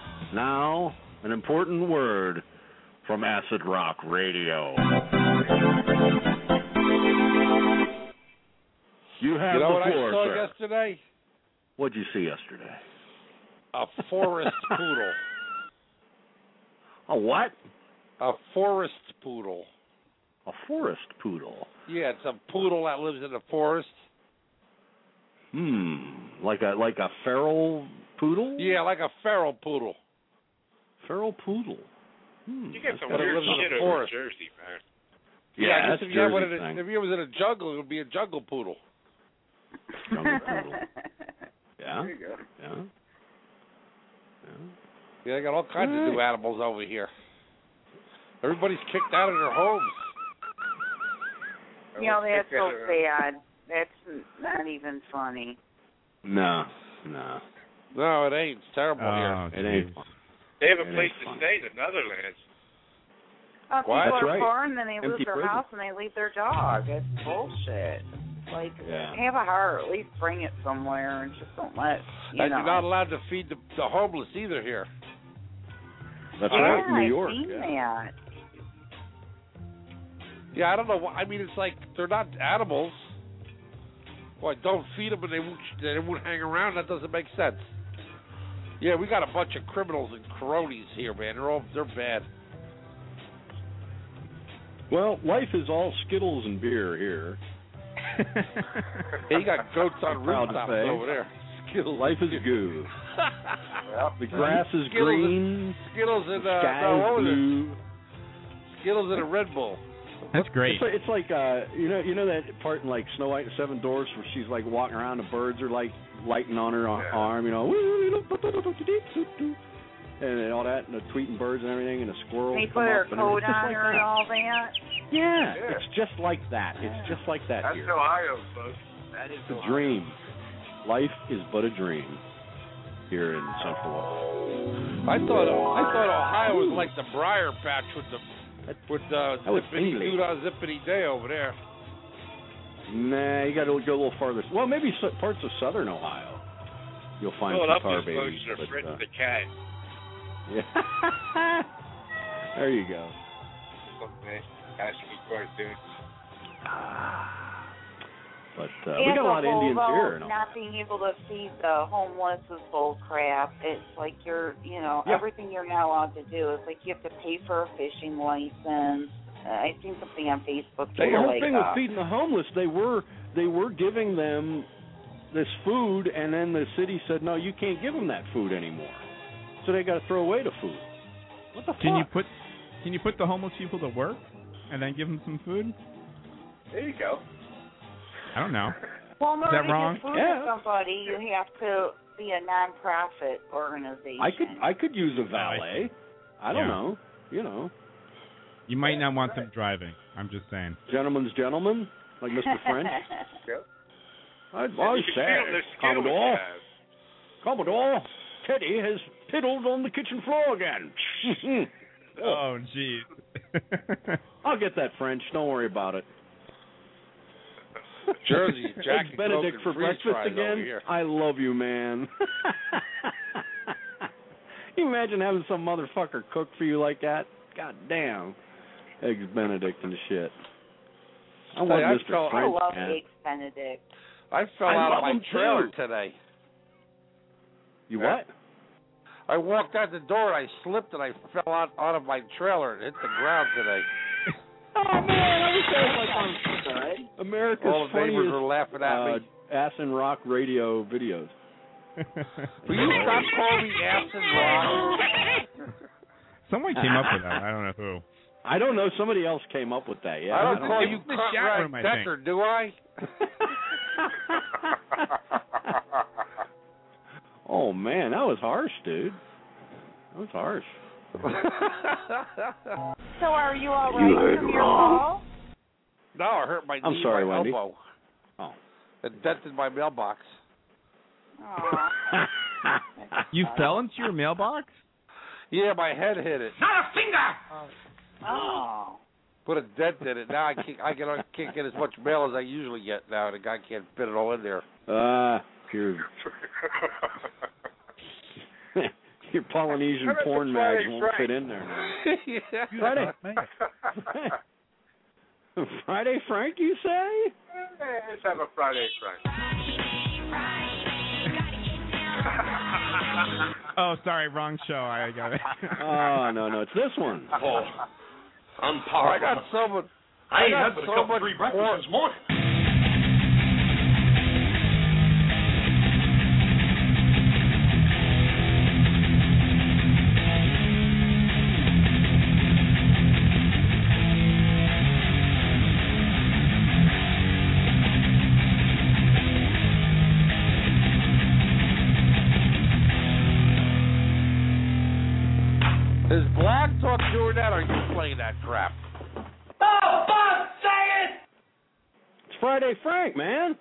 now an important word from Acid Rock Radio. You have you know the what floor, I saw sir. yesterday? What'd you see yesterday? A forest poodle. A what? A forest poodle. A forest poodle? Yeah, it's a poodle that lives in the forest. Hmm, like a like a feral poodle? Yeah, like a feral poodle. Feral poodle. Hmm, you get some gotta weird live in the shit over in forest. Jersey, man. Yeah, Yeah, I guess that's if you, had one in Jersey a, thing. if you was in a jungle, it would be a jungle poodle. Jungle poodle. Yeah. There you go. Yeah. Yeah. Yeah, they got all kinds All of new right. animals over here. Everybody's kicked out of their homes. You know, that's so sad. That's not even funny. No, no. No, it ain't. It's terrible Oh, here. It ain't. They have a It place ain't to fun. stay in the Netherlands. Uh, people That's are right. poor and then they Empty lose their prison. house and they leave their dog. It's bullshit. Like, Yeah. have a heart. At least bring it somewhere and just don't let, you And know. you're not allowed to feed the, the homeless either here. That's yeah, right, New I've York. seen Yeah. that. Yeah, I don't know. why- I mean, it's like they're not animals. Well, don't feed them and they won't, they won't hang around. That doesn't make sense. Yeah, we got a bunch of criminals and cronies here, man. They're all they're bad. Well, life is all Skittles and beer here. Hey, you got goats on Proud to rooftops say. over there. Skittles. Life is goo. The grass is Skittles green. And, Skittles and uh, Sky no, what is was it? blue. Skittles and a Red Bull. That's great. It's like, it's like uh, you know, you know that part in like Snow White and the Seven Dwarfs where she's like walking around, the birds are like lighting on her Yeah. arm, you know, and all that, and the tweeting birds and everything, and the squirrels. They come put her up and coat everything. It's just on like her and that. all that. Yeah, Yeah. it's just like that. It's just like that That's here. Ohio, folks. That is It's a Ohio. dream. Life is but a dream here in Central Ohio. I thought I thought Ohio was like the Briar Patch with the with the That was zippity English. doo dah zippity day over there. Nah, you got to go a little farther. Well, maybe so- parts of Southern Ohio. You'll find some tar Philadelphia babies. folks are but, Fritz uh, the cat. yeah. There you go. Something Asking cartoon. But uh, As we got a lot of whole, Indians though, here. No? Not being able to feed the homeless is bull crap. It's like you're, you know, Yeah. everything you're not allowed to do. It's like you have to pay for a fishing license. Uh, I seen something on Facebook. The They whole were like, thing with uh, feeding the homeless, they were they were giving them this food, and then the city said, no, you can't give them that food anymore. So they got to throw away the food. What the fuck? Can you put Can you put the homeless people to work and then give them some food? There you go. I don't know. well, in Is order that to wrong? give food Yeah. to somebody, you have to be a non-profit organization. I could I could use a valet. I don't Yeah. know. You know, You might not want them driving. I'm just saying. gentleman's gentleman, like Mister French. Yep. I, I You can say, feel the skill Commodore, we have. Commodore, Teddy has piddled on the kitchen floor again. Oh, jeez. I'll get that French. Don't worry about it. Jersey, Jack Eggs and Benedict Coke for and freeze breakfast fries over again. here. I love you, man. Can you imagine having some motherfucker cook for you like that? God damn. Eggs Benedict and shit. I want Hey, I Mister felt- I French, love man. Eggs Benedict. I fell I out love of my them trailer too. today. You what? I walked out the door and I slipped and I fell out, out of my trailer and hit the ground today. Oh man, I wish that was like on America's All the neighbors funniest were laughing at uh, me. ass and rock radio videos. Will you stop calling me ass and rock? Someone came up with that. I don't know who. I don't know. Somebody else came up with that. Yeah. I don't I call It you was the cunt chat rag room, I Decker, do I? Oh man, that was harsh, dude. That was harsh. So are you all You right heard from your wrong. fall? No, I hurt my I'm knee, sorry, my Wendy. elbow. Oh. It dented my mailbox. Aw. You fell into your mailbox? Yeah, my head hit it. Not a finger! Oh. Put a dent in it. Now I can't, I can, I can't get as much mail as I usually get now. The guy can't fit it all in there. Ah, your your Polynesian How about porn the mags Friday won't fit Frank? in there now. Yeah. Friday. Friday, Frank, you say? Hey, let's have a Friday Frank. Oh, sorry, wrong show. I got it. Oh no, no, it's this one. Oh, I'm I got so much. I I ain't got had but a so couple much free breakfasts porn. this morning. Is Blog Talk doing that, or are you playing that crap? Oh, Bob, say it! It's Friday, Frank, man.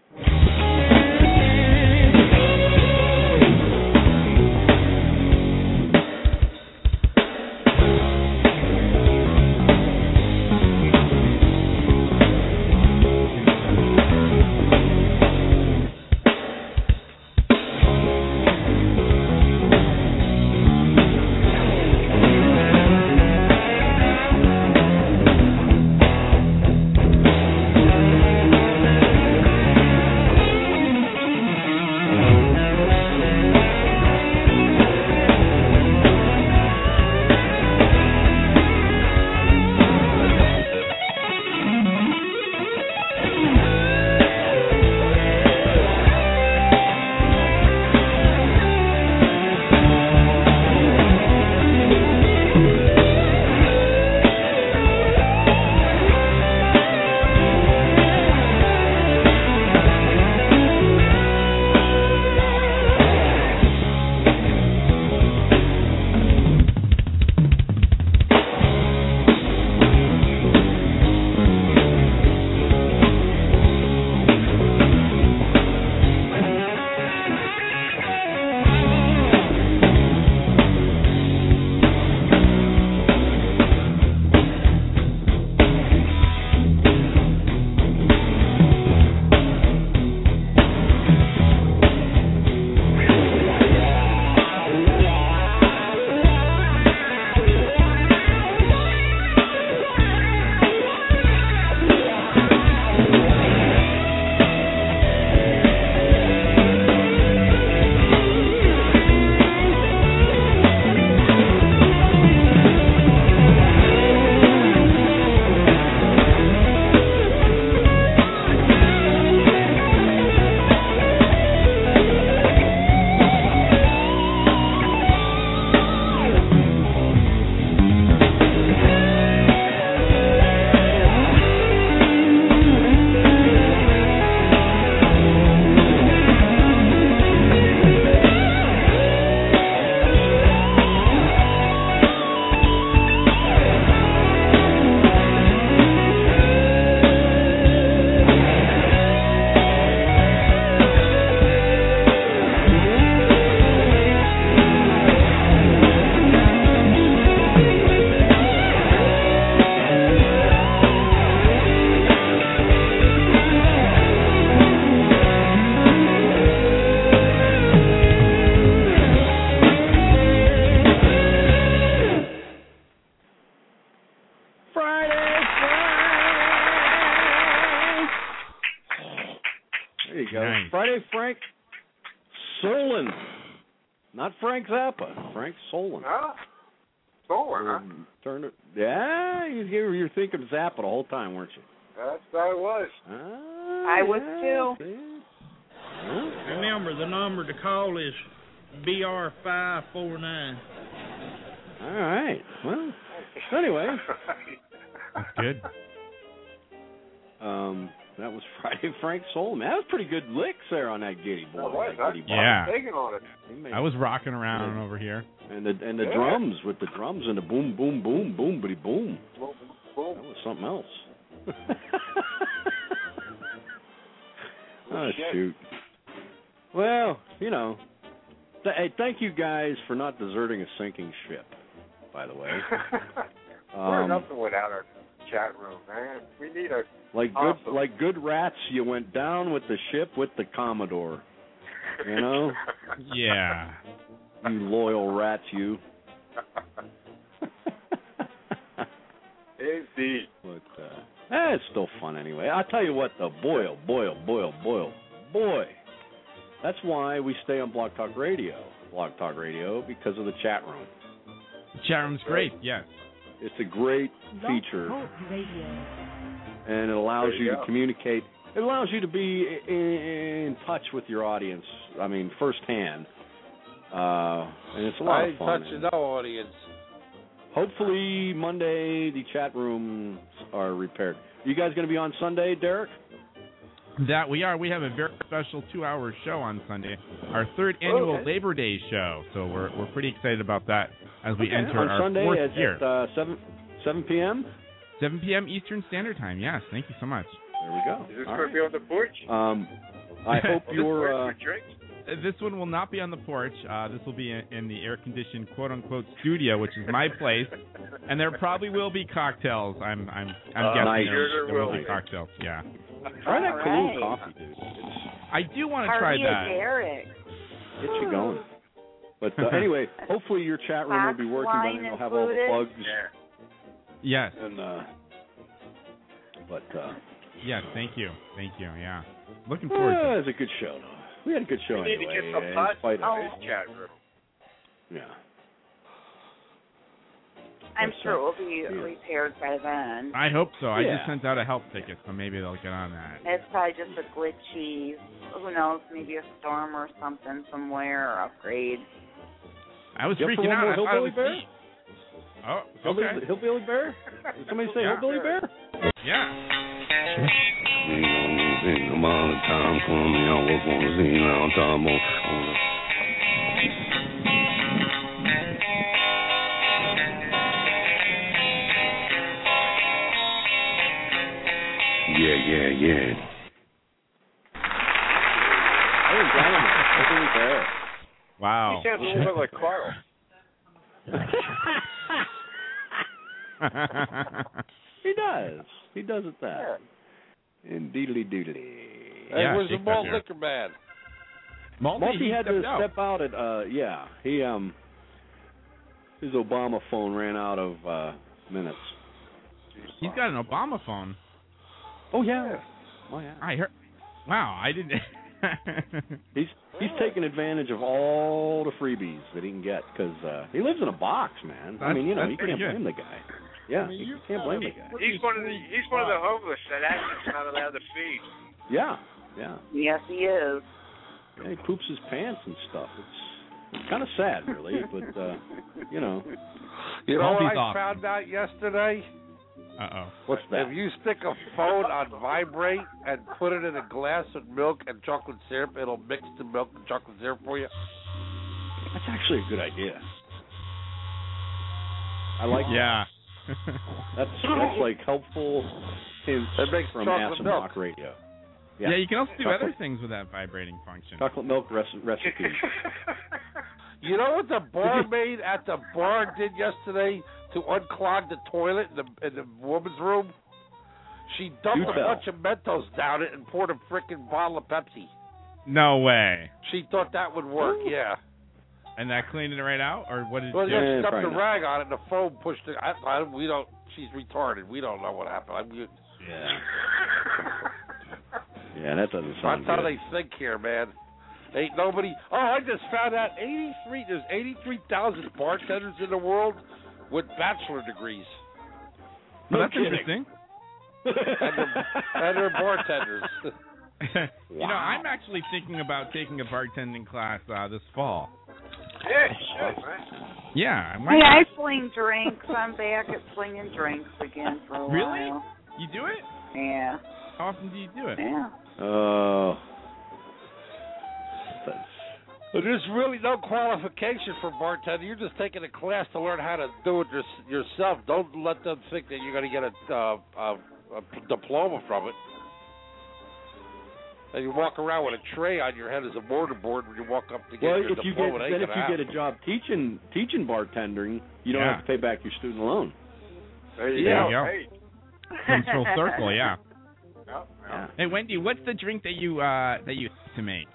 Frank Solon. Not Frank Zappa. Frank Solon. Huh? Solon, huh? Um, turn it. Yeah, you, you were thinking Zappa the whole time, weren't you? That's what I was. Ah, I was yeah, too. see? Remember, the number to call is B R five four nine. All right. Well, anyway. That's good. Um, that was Friday Frank Solon. That was pretty good licks there on that Giddy boy. That was, that huh? Giddy Yeah. Taking on it. He made- I was rocking around over here. And the and the Yeah. drums with the drums and the boom boom boom boom bitty boom. Boom, boom. That was something else. Oh, oh shit. shoot. Well, you know. Th- hey, thank you guys for not deserting a sinking ship. By the way. We're Um, nothing without our chat room, man. We need a Like good, awesome. like good rats, you went down with the ship with the Commodore. You know, Yeah. you loyal rats, you. Indeed. But uh, eh, it's still fun anyway. I'll tell you what, though, boy, oh, boy, oh, boy, oh, boy, oh, boy. That's why we stay on Blog Talk Radio. Blog Talk Radio because of the chat room. The chat room's great, yes. It's a great feature, and it allows There you you to go. communicate. It allows you to be in, in touch with your audience. I mean, firsthand, uh, and it's a lot I of ain't fun. touching no audience. Hopefully, Monday the chat rooms are repaired. You guys going to be on Sunday, Derek? That we are. We have a very special two-hour show on Sunday, our third annual Okay. Labor Day show. So we're we're pretty excited about that as we Okay. enter on our Sunday fourth at, year. at uh, seven seven p.m. seven p.m. Eastern Standard Time. Yes, thank you so much. There we go. Is this All going to be on the porch? right. Um, I hope On the you're. porch Uh, for drinks? Uh, This one will not be on the porch. Uh, this will be in, in the air-conditioned "quote-unquote" studio, which is my place, and there probably will be cocktails. I'm I'm I'm Uh, guessing nice. there, Sure there there will will be be. cocktails. Yeah, try that All Kahlua right. coffee, dude. It's, I do want to try Party that. at Derek. Get you going. But uh, anyway, hopefully your chat room will be working by Wine then. You'll have all the included? plugs Yes, and. Uh, but uh, yes. Thank you, thank you. Yeah, looking uh, forward to it. it was a good show, though. We had a good show We need anyway. to get some in pods spite in of- this chat room. Yeah. I'm But, sure it uh, will be yeah. repaired by then. I hope so. I Yeah. just sent out a help ticket, so maybe they'll get on that. It's probably just a glitchy, who knows, maybe a storm or something somewhere, or upgrade. I was You up for freaking one out. more I thought it Hillbilly was Bear? me. Oh, Hillbilly, okay. Hillbilly Bear? Did somebody say Yeah. Hillbilly Bear? Yeah. You know, think about the time for me. I was gonna see now time on. on yeah, yeah, yeah. Hey, gentlemen, Hillbilly Bear. Wow. He sounds a little bit like Carl. He does. He does it that. Indeedly doodly. Hey, Yeah, where's the shake that malt beer. liquor man? Malty, Multi he had to stepped out. step out at uh yeah. He um his Obama phone ran out of uh minutes. He's got an Obama phone. Oh yeah. Oh yeah. I heard. Wow, I didn't. He's he's taking advantage of all the freebies that he can get because uh, he lives in a box, man. I That's- mean, you know, that's you pretty can't good. blame the guy. Yeah, you can't blame the guy. He's one of the he's one of the homeless that Atkins not allowed to feed. Yeah, yeah. Yes, he is. Yeah, he poops his pants and stuff. It's it's kind of sad, really, but uh, you know. You know what Malty's I off. found out yesterday? Uh-oh. What's that? If you stick a phone on vibrate and put it in a glass of milk and chocolate syrup, it'll mix the milk and chocolate syrup for you. That's actually a good idea. I like Yeah. that. That's that's like helpful hints It makes from chocolate Asim milk. Rock Radio. yeah. Yeah. you can also do Chocolate- other things with that vibrating function. Chocolate milk rec- recipe. You know what the barmaid at the bar did yesterday to unclog the toilet in the, in the woman's room? She dumped Do a tell. bunch of Mentos down it and poured a freaking bottle of Pepsi. No way. She thought that would work, yeah. And that cleaned it right out, or what did Well, you yeah, Yeah, she dumped probably the not. rag on it and the foam pushed it. I, I, we don't. She's retarded. We don't know what happened. I'm, Yeah. Yeah, that doesn't sound that's how good. they think here, man. Ain't nobody. Oh, I just found out eighty-three. There's eighty-three thousand bartenders in the world with bachelor degrees. Well, that's kidding. interesting. and, they're, and they're bartenders. You know, I'm actually thinking about taking a bartending class uh, this fall. Yeah, you should, man. Yeah. Hey, I fling drinks. I'm back at flinging drinks again for a Really? while. You do it? Yeah. How often do you do it? Yeah. Oh. But there's really no qualification for bartending. You're just taking a class to learn how to do it your, yourself. Don't let them think that you're going to get a, uh, a, a diploma from it. And you walk around with a tray on your head as a mortarboard when you walk up to get Well, your if you diploma. get It then ain't if gonna you get a job teaching teaching bartending, you don't Yeah. have to pay back your student loan. There you There go. you go. Hey. Comes full circle, yeah. No, no. Hey, Wendy, what's the drink that you uh, that you like to make?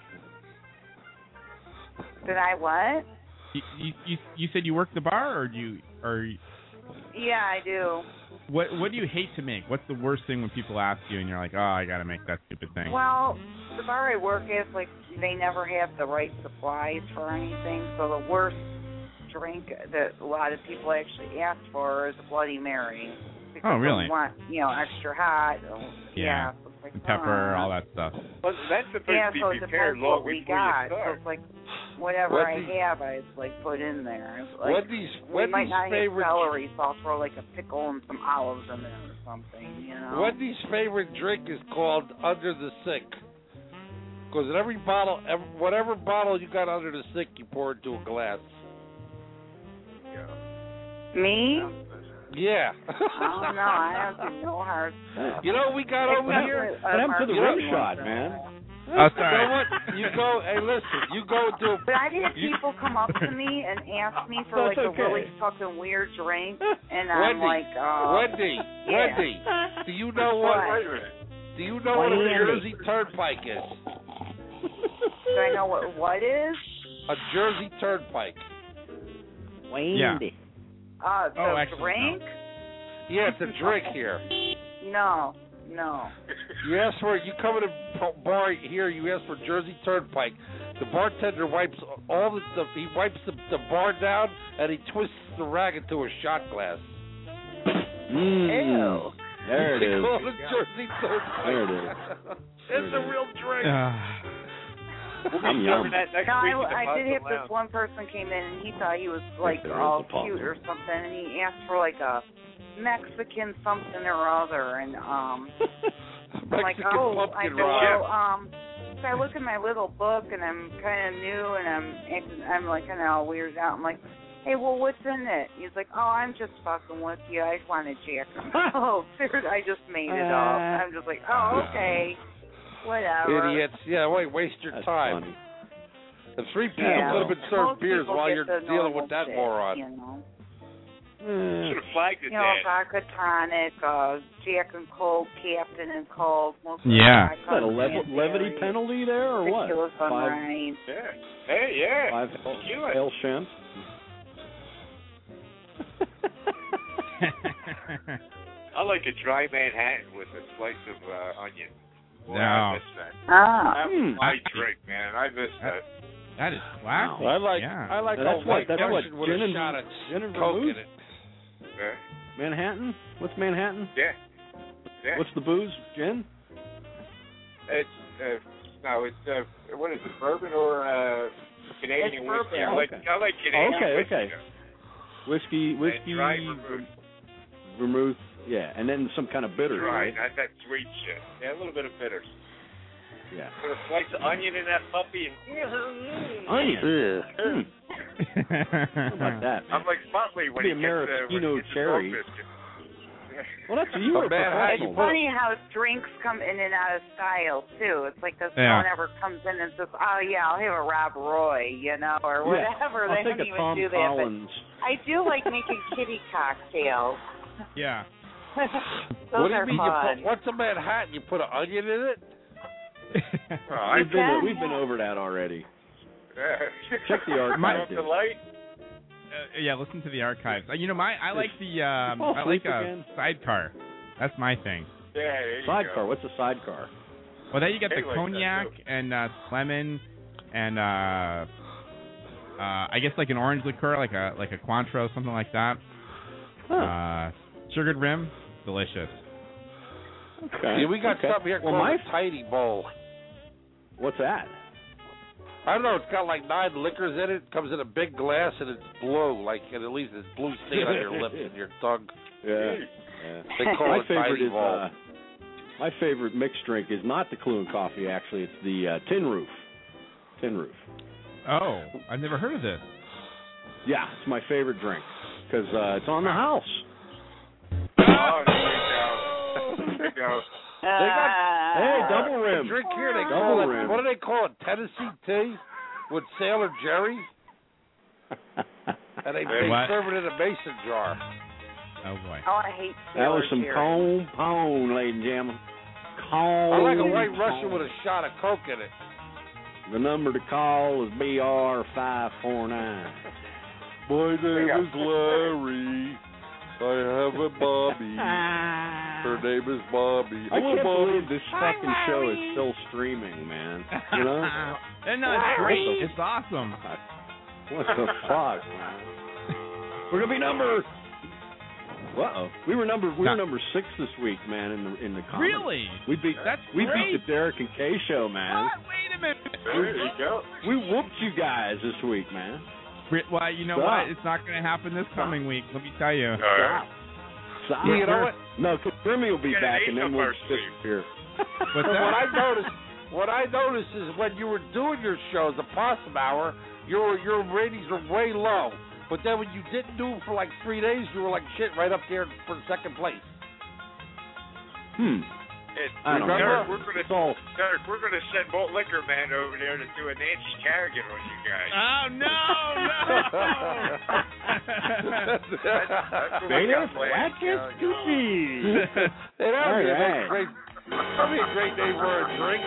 Did I what? You, you you you said you work the bar, or do you or Yeah, I do. what what do you hate to make? What's the worst thing when people ask you and you're like, oh, I got to make that stupid thing? Well, the bar I work at, like, they never have the right supplies for anything, so the worst drink that a lot of people actually ask for is a Bloody Mary. Because Oh, really? They want, you know, extra hot. Or, Yeah. yeah so it's like, Pepper, uh, all that stuff. Well, that's supposed Yeah, to be so it prepared depends long what we before got. you So start. it's like whatever What I the- have, I like put in there. It's like, Wendy's, we Wendy's might not favorite have celery, so I'll throw like a pickle and some olives in there or something, you know. Wendy's favorite drink is called Under the Sink. Because in every bottle, every, whatever bottle you got under the sink, you pour into a glass. Me? Yeah. Oh no, I don't do no hard stuff. You know what we got over Except here? for, uh, What happened to the You know- rim shot, man? Oh, You know what? You go, hey, listen, you go do. But I've had you- people come up to me and ask me for That's like okay. a really fucking weird drink, and I'm Wendy, like, uh, Wendy, yeah. Wendy, do you know what? What? Do you know what a Wendy. Jersey Turnpike is? Do I know what what is? A Jersey Turnpike. Yeah. Uh, the Oh, actually, drink? Yeah, it's a drink here. No, no. You ask for you come in a bar here. You ask for Jersey Turnpike. The bartender wipes all the, the he wipes the, the bar down and he twists the rag into a shot glass. Mm. Ew. There it They is. call it Jersey Turnpike. There it is. It's a real drink. We'll be I'm serving yum. that next No, week at the I, I did Pasta have this Lounge. one person came in and he thought he was like there is all a pasta. cute or something, and he asked for like a Mexican something or other, and um, I'm like, Mexican oh, I pumpkin go, rye. well, um, so I look in my little book and I'm kind of new and I'm acting, I'm like kind of all weirded out. I'm like, hey, well, what's in it? He's like, oh, I'm just fucking with you. I just want to jack him. Oh, seriously, I just made it up. I'm just like, oh, okay, whatever. Idiots. Yeah, wait, waste your That's time. funny. The three people Yeah. could have been served Most beers people while get you're the dealing normal with that shit, moron. You know, Eh. Should have flagged it you know then. vodka tonic, uh, Jack and Coke, Captain and Coke. Most Yeah. Is that a lev- levity penalty there or what? Tequila Five, Sunrise. Yeah. Hey, yeah. five Tequila. pale shemp. I like a dry Manhattan with a slice of uh, onion. Boy, No. I miss that. Ah. That was Hmm. my drink, man. I miss that. That is classic. I like Yeah. I like Now, a that's white what- that's what Russian with gin a and- shot of gin and Coke vermouth? in it. Yeah. Manhattan? What's Manhattan? Yeah. Yeah. What's the booze? Gin? It's uh, no, it's uh, what is it? Bourbon or uh, Canadian It's whiskey? bourbon. I like Okay. I like Canadian Okay, whiskey. okay. Whiskey, And whiskey, dry vermouth. vermouth, yeah, and then some kind of bitter, Dry, right? not that sweet shit. Yeah, a little bit of bitters. Yeah. Put a slice of onion in that puppy and Onion. Mm. How about that? I'm like Spotley when Be he a gets, uh, when maraschino he gets the cherry. gold biscuit. Well, that's you were Oh, man, how It's you professional. put- funny how drinks come in and out of style too. It's like this Yeah. one ever comes in and says, "Oh yeah, I'll have a Rob Roy," you know, or Yeah. whatever. I'll They take don't a even Tom do that. Collins. But I do like making kitty cocktails. Yeah. Those What do you are mean? You fun. put, what's a Manhattan? You put an onion in it? Oh, I We've been, can. we've been over that already. Yeah. Check the archive, Turn up dude. the light. Uh, yeah, listen to the archives. Uh, you know, my I like the um, Oh, I like sleep a again? sidecar. That's my thing. Yeah, there you Sidecar. go. What's a sidecar? Well, then you get They the like that, cognac too. and uh, lemon, and uh, uh, I guess like an orange liqueur, like a like a Cointreau, something like that. Huh. Uh, sugared rim, delicious. Okay. Yeah, we got okay. something here well, called my... a Tidy Bowl. What's that? I don't know. It's got like nine liquors in it. Comes in a big glass and it's blue, like and at least it's blue stain on your lips and your tongue. Yeah. yeah. They call my it favorite Tidy is Bowl. uh, my favorite mixed drink is not the Clune Coffee. Actually, it's the uh, Tin Roof. Tin Roof. Oh, I've never heard of this. Yeah, it's my favorite drink because uh, it's on the house. Oh, there you go. There you go. They got Hey, double rim. a drink here. They Double call it. rim. What do they call it? Tennessee tea with Sailor Jerry. And they, they What? serve it in a mason jar. Oh boy. Oh, I hate That was some Sailor Jerry. cone pone, ladies and gentlemen. Cone. I like a white Russian with a shot of Coke in it. The number to call is B R five four nine. My name is Larry. I have a Bobby. Her name is Bobby. I Oh, can't Bobby. believe this fucking show is still streaming, man. You know? And no, it's great. It's awesome. What the fuck, man? We're gonna be number. Uh oh. We were number. We were number six this week, man. In the in the comedy. Really? We beat. That's we great. beat the Derek and Kay show, man. What? Wait a minute. There you go. We whooped you guys this week, man. Well, you know Stop. what? It's not going to happen this coming week. Let me tell you. All right. Stop. You know what? No, because Grimmy will be Get an back, ace and then up we'll our sleeve. disappear. What's But that? what I noticed, what I noticed is when you were doing your shows, the Possum Hour, your your ratings were way low. But then when you didn't do it for like three days, you were like shit right up there for second place. Hmm. It, I don't Derek, know. we're gonna It's all. Derek, we're gonna send Bolt Liquor Man over there to do a Nancy Kerrigan on you guys. Oh, no, no. That's, that's what we Baby, got planned. whack it, Scoopy. Hey, that would be a All nice right. great, that'd be a great name for a drink.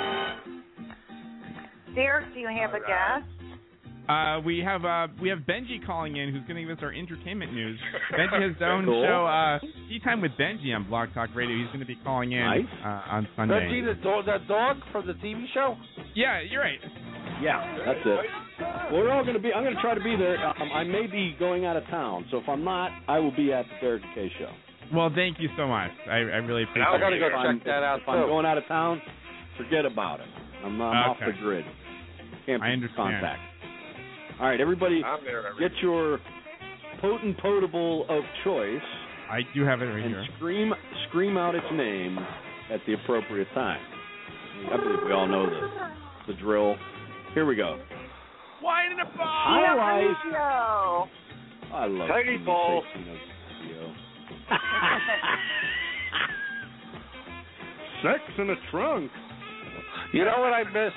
Derek, do you have a guest? Uh, we have uh, we have Benji calling in, who's going to give us our entertainment news. Benji has his own Cool. show, uh, Tea Time with Benji on Blog Talk Radio. He's going to be calling in Nice. uh, on Sunday. Benji, the dog, that dog from the T V show. Yeah, you're right. Yeah, that's it. Well, we're all going to be. I'm going to try to be there. Um, I may be going out of town, so if I'm not, I will be at the Derek and Kay show. Well, thank you so much. I, I really appreciate I gotta it. go If I'm- check that out If I'm too. going out of town, forget about it. I'm, I'm off Okay. the grid. Can't be I understand. contact. All right, everybody, I'm there. Every get your potent potable of choice I do have it right and here. scream scream out its name at the appropriate time. I believe we all know the the drill. Here we go. Wine in a ball. Hi, Life. Yo. I love Tiny you, ball. Casey Nogueira. Sex in a trunk. You know what I missed?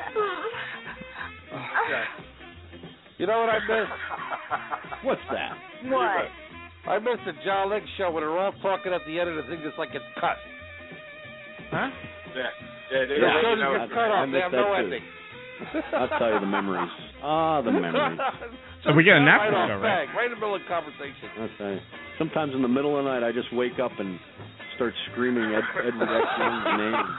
You know what I missed? What's that? What? I missed the John Lick show when they're all talking at the end of the thing just like it's cut. Huh? Yeah. Yeah, they The don't show let you know just it's cut I off. They missed have that no too. ending. I'll tell you the memories. Ah, the memories. So we get a nap right show, off, right? bang, right in the middle of the conversation. Okay. Sometimes in the middle of the night, I just wake up and start screaming Ed, Edward X. Young's name.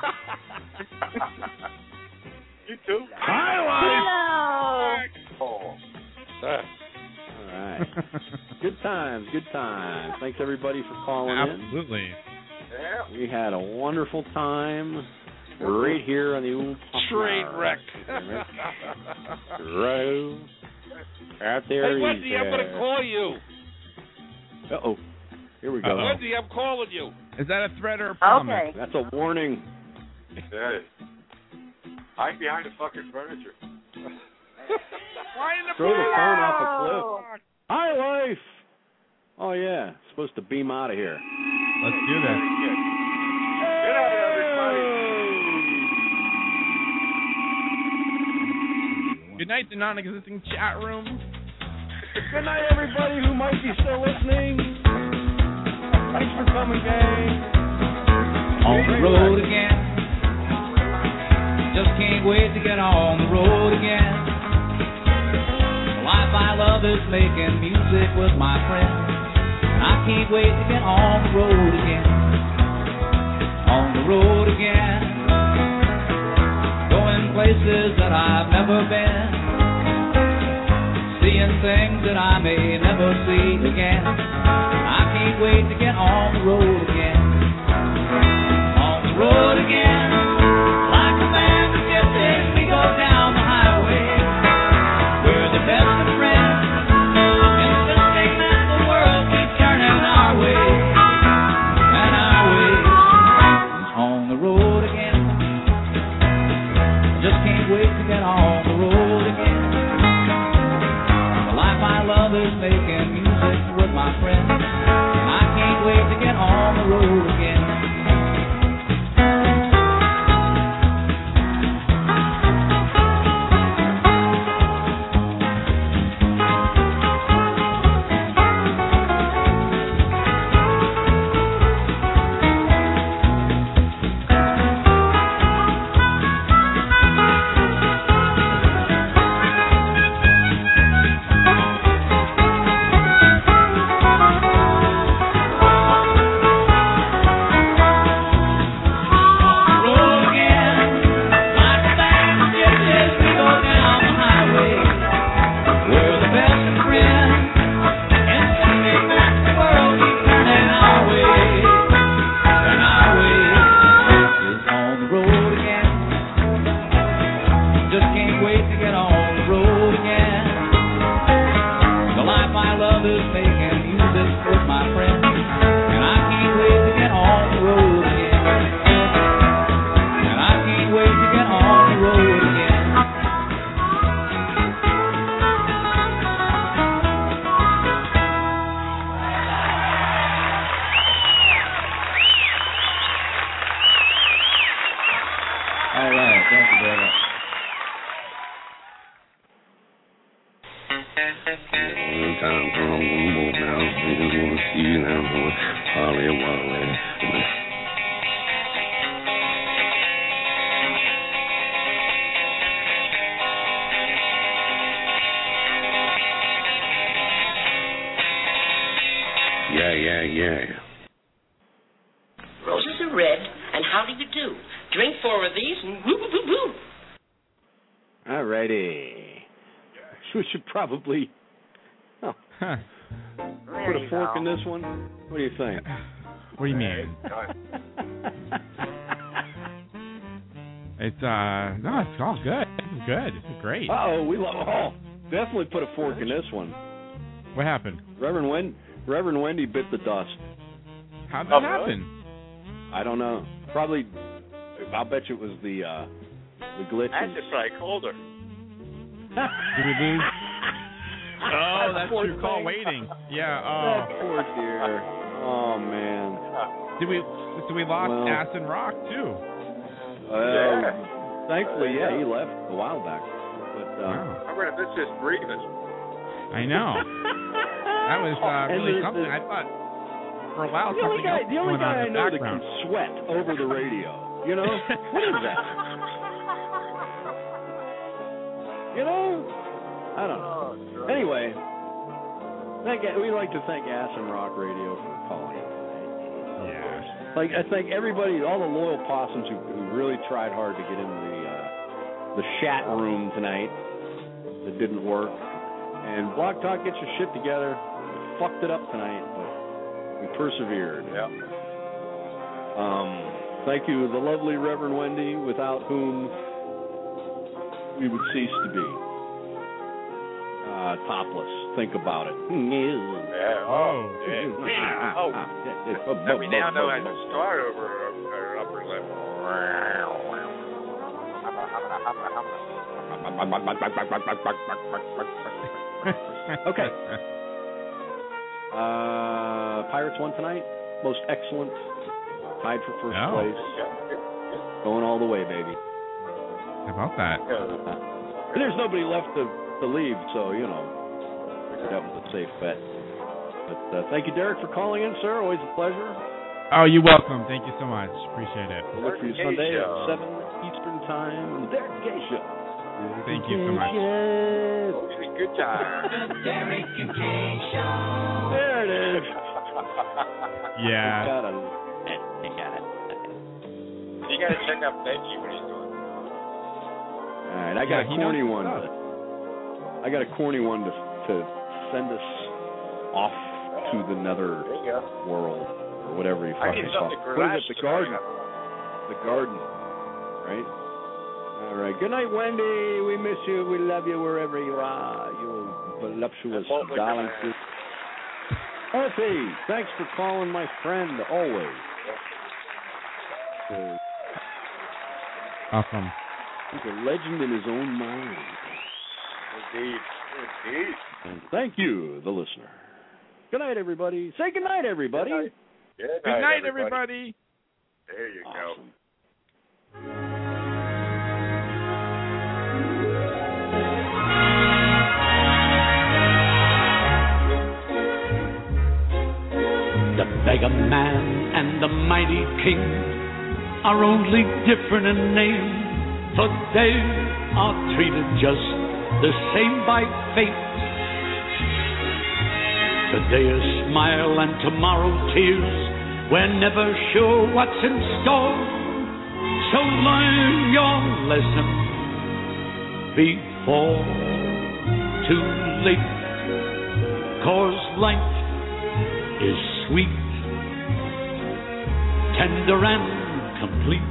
You too. Hi, Oh. Uh, All right. Good times, good times. Thanks, everybody, for calling in. Absolutely. Yeah. We had a wonderful time right here on the old Train wreck. Row. Out there. Hey, Wendy, I'm going to call you. Uh-oh. Here we go. Uh-oh. Wendy, I'm calling you. Is that a threat or a promise? Okay. That's a warning. Yeah. Hide behind the fucking furniture. Wine in a Throw the ball. phone off a cliff. Hi, Life. Oh, yeah. Supposed to beam out of here. Let's do this. Good night, everybody. Good night, the non-existing chat room. Good night, everybody who might be still listening. Thanks for coming, gang. On the road again. Just can't wait to get on the road again. The life I love is making music with my friends. I can't wait to get on the road again. On the road again. Going places places that I've never been, seeing things that I may never see again. I can't wait to get on the road again, on the road again. Like a band of gypsies, we go down the highway. We're the best of friends, and just think that the world keeps turning our way, and our way is on the road again. Just can't wait to get on the road again. The life I love is making music with my friends, and I can't wait to get on the road again. Yeah, yeah, yeah. Roses are red, and how do you do? Drink four of these and woo woo woo woo. All righty. We should probably oh, huh. put a fork go. in this one. What do you think? What do you mean? It's uh no, it's all good. It's good. It's great. Uh oh, we lo- oh definitely put a fork in this one. What happened? Reverend Wen- Reverend Wendy bit the dust. How'd that oh, happen? I don't know. Probably. I'll bet you it was the uh, the glitches. I just probably called her. Did we lose? Oh, that's poor your call thing. waiting. Yeah. Oh. That poor dear. Oh man. Did we? So we lost well, Ass and Rock too. Uh, yeah. Thankfully, yeah, he left a while back. But uh, wow. I'm gonna miss his breathing. I know. That was uh, really the, something. The, I thought for a while the only something guy, else the only going guy on I in the know background. that can sweat over the radio. You know what is that? You know, I don't know. Oh, anyway, thank we'd like to thank Ass and Rock Radio for calling in. Yeah. Like I thank everybody, all the loyal possums who, who really tried hard to get in the uh, the chat room tonight. It didn't work. And Blog Talk, get your shit together. We fucked it up tonight, but we persevered. Yeah. Um, thank you, the lovely Reverend Wendy, without whom we would cease to be. Uh, topless. Think about it. Yeah. Oh. Yeah. Oh. Every now and then I just start over her upper lip. Okay. Uh, Pirates won tonight. Most excellent. Tied for first oh. place. Going all the way, baby. How about that? Uh, there's nobody left to, to leave, so, you know, that was a safe bet. But uh, thank you, Derek, for calling in, sir. Always a pleasure. Oh, you're welcome. Thank you so much. Appreciate it. We'll look for you Sunday at seven Eastern Time on the Derek Gay Show. Thank you so much. Good time. Derek and Kay Show. There it is. Yeah. You got it. You got it. You got to check out Benji when he's doing. All right, I got Yeah, a he corny knows one. what's To, I got a corny one to to send us off to the nether There you go. world or whatever you I fucking need call something it. to What is garage it? The sale. garden. The garden. Right? All right. Good night, Wendy. We miss you. We love you wherever you are. You voluptuous That's what we're darling. gonna Earthy, thanks for calling, my friend, always. Uh, Awesome. he's a legend in his own mind. Indeed. Indeed. And thank you, the listener. Good night, everybody. Say good night, everybody. Good night. Good Good night, everybody. everybody. There you Awesome. The beggar man and the mighty king are only different in name, for they are treated just the same by fate. Today a smile and tomorrow tears. We're never sure what's in store, so learn your lesson before too late. 'Cause life is sweet, tender and complete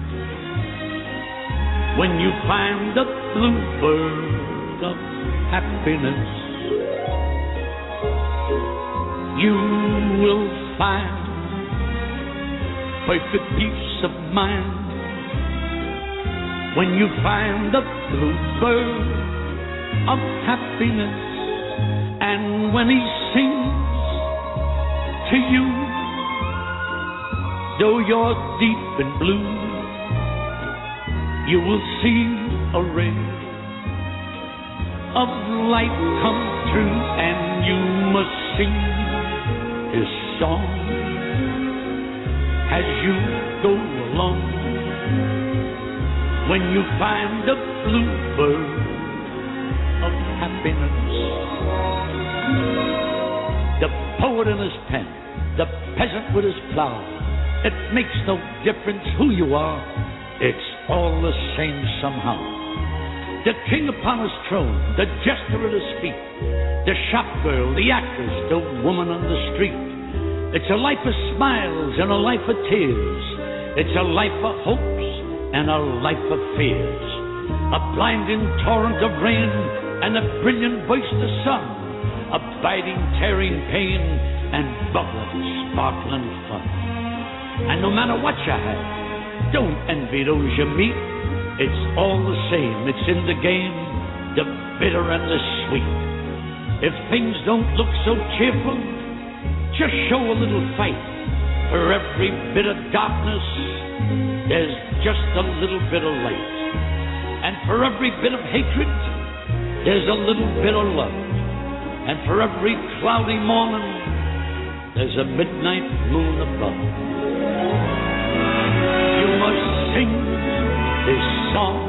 when you find the bluebird of happiness. You will find perfect peace of mind when you find the bluebird of happiness. And when he sings to you, though you're deep in blue, you will see a ray of light come through, and you must sing his song as you go along. When you find the bluebird of happiness, the poet in his pen, the peasant with his plow, it makes no difference who you are, it's all the same somehow. The king upon his throne, the jester at his feet, the shop girl, the actress, the woman on the street. It's a life of smiles and a life of tears. It's a life of hopes and a life of fears. A blinding torrent of rain and a brilliant burst of sun. A biting, tearing pain and bubbling, sparkling fun. And no matter what you have, don't envy those you meet. It's all the same, it's in the game, the bitter and the sweet. If things don't look so cheerful, just show a little fight. For every bit of darkness, there's just a little bit of light. And for every bit of hatred, there's a little bit of love. And for every cloudy morning, there's a midnight moon above. You must sing this song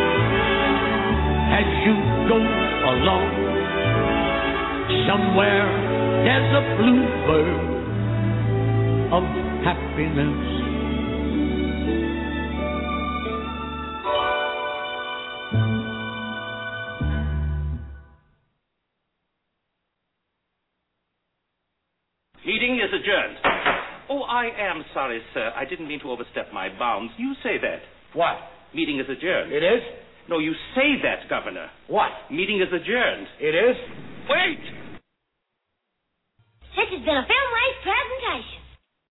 as you go along. Somewhere there's a bluebird of happiness. Meeting is adjourned. Oh, I am sorry, sir. I didn't mean to overstep my bounds. You say that. What? Meeting is adjourned. It is? No, you say that, Governor. What? Meeting is adjourned. It is? Wait! This has been a Film Waste presentation.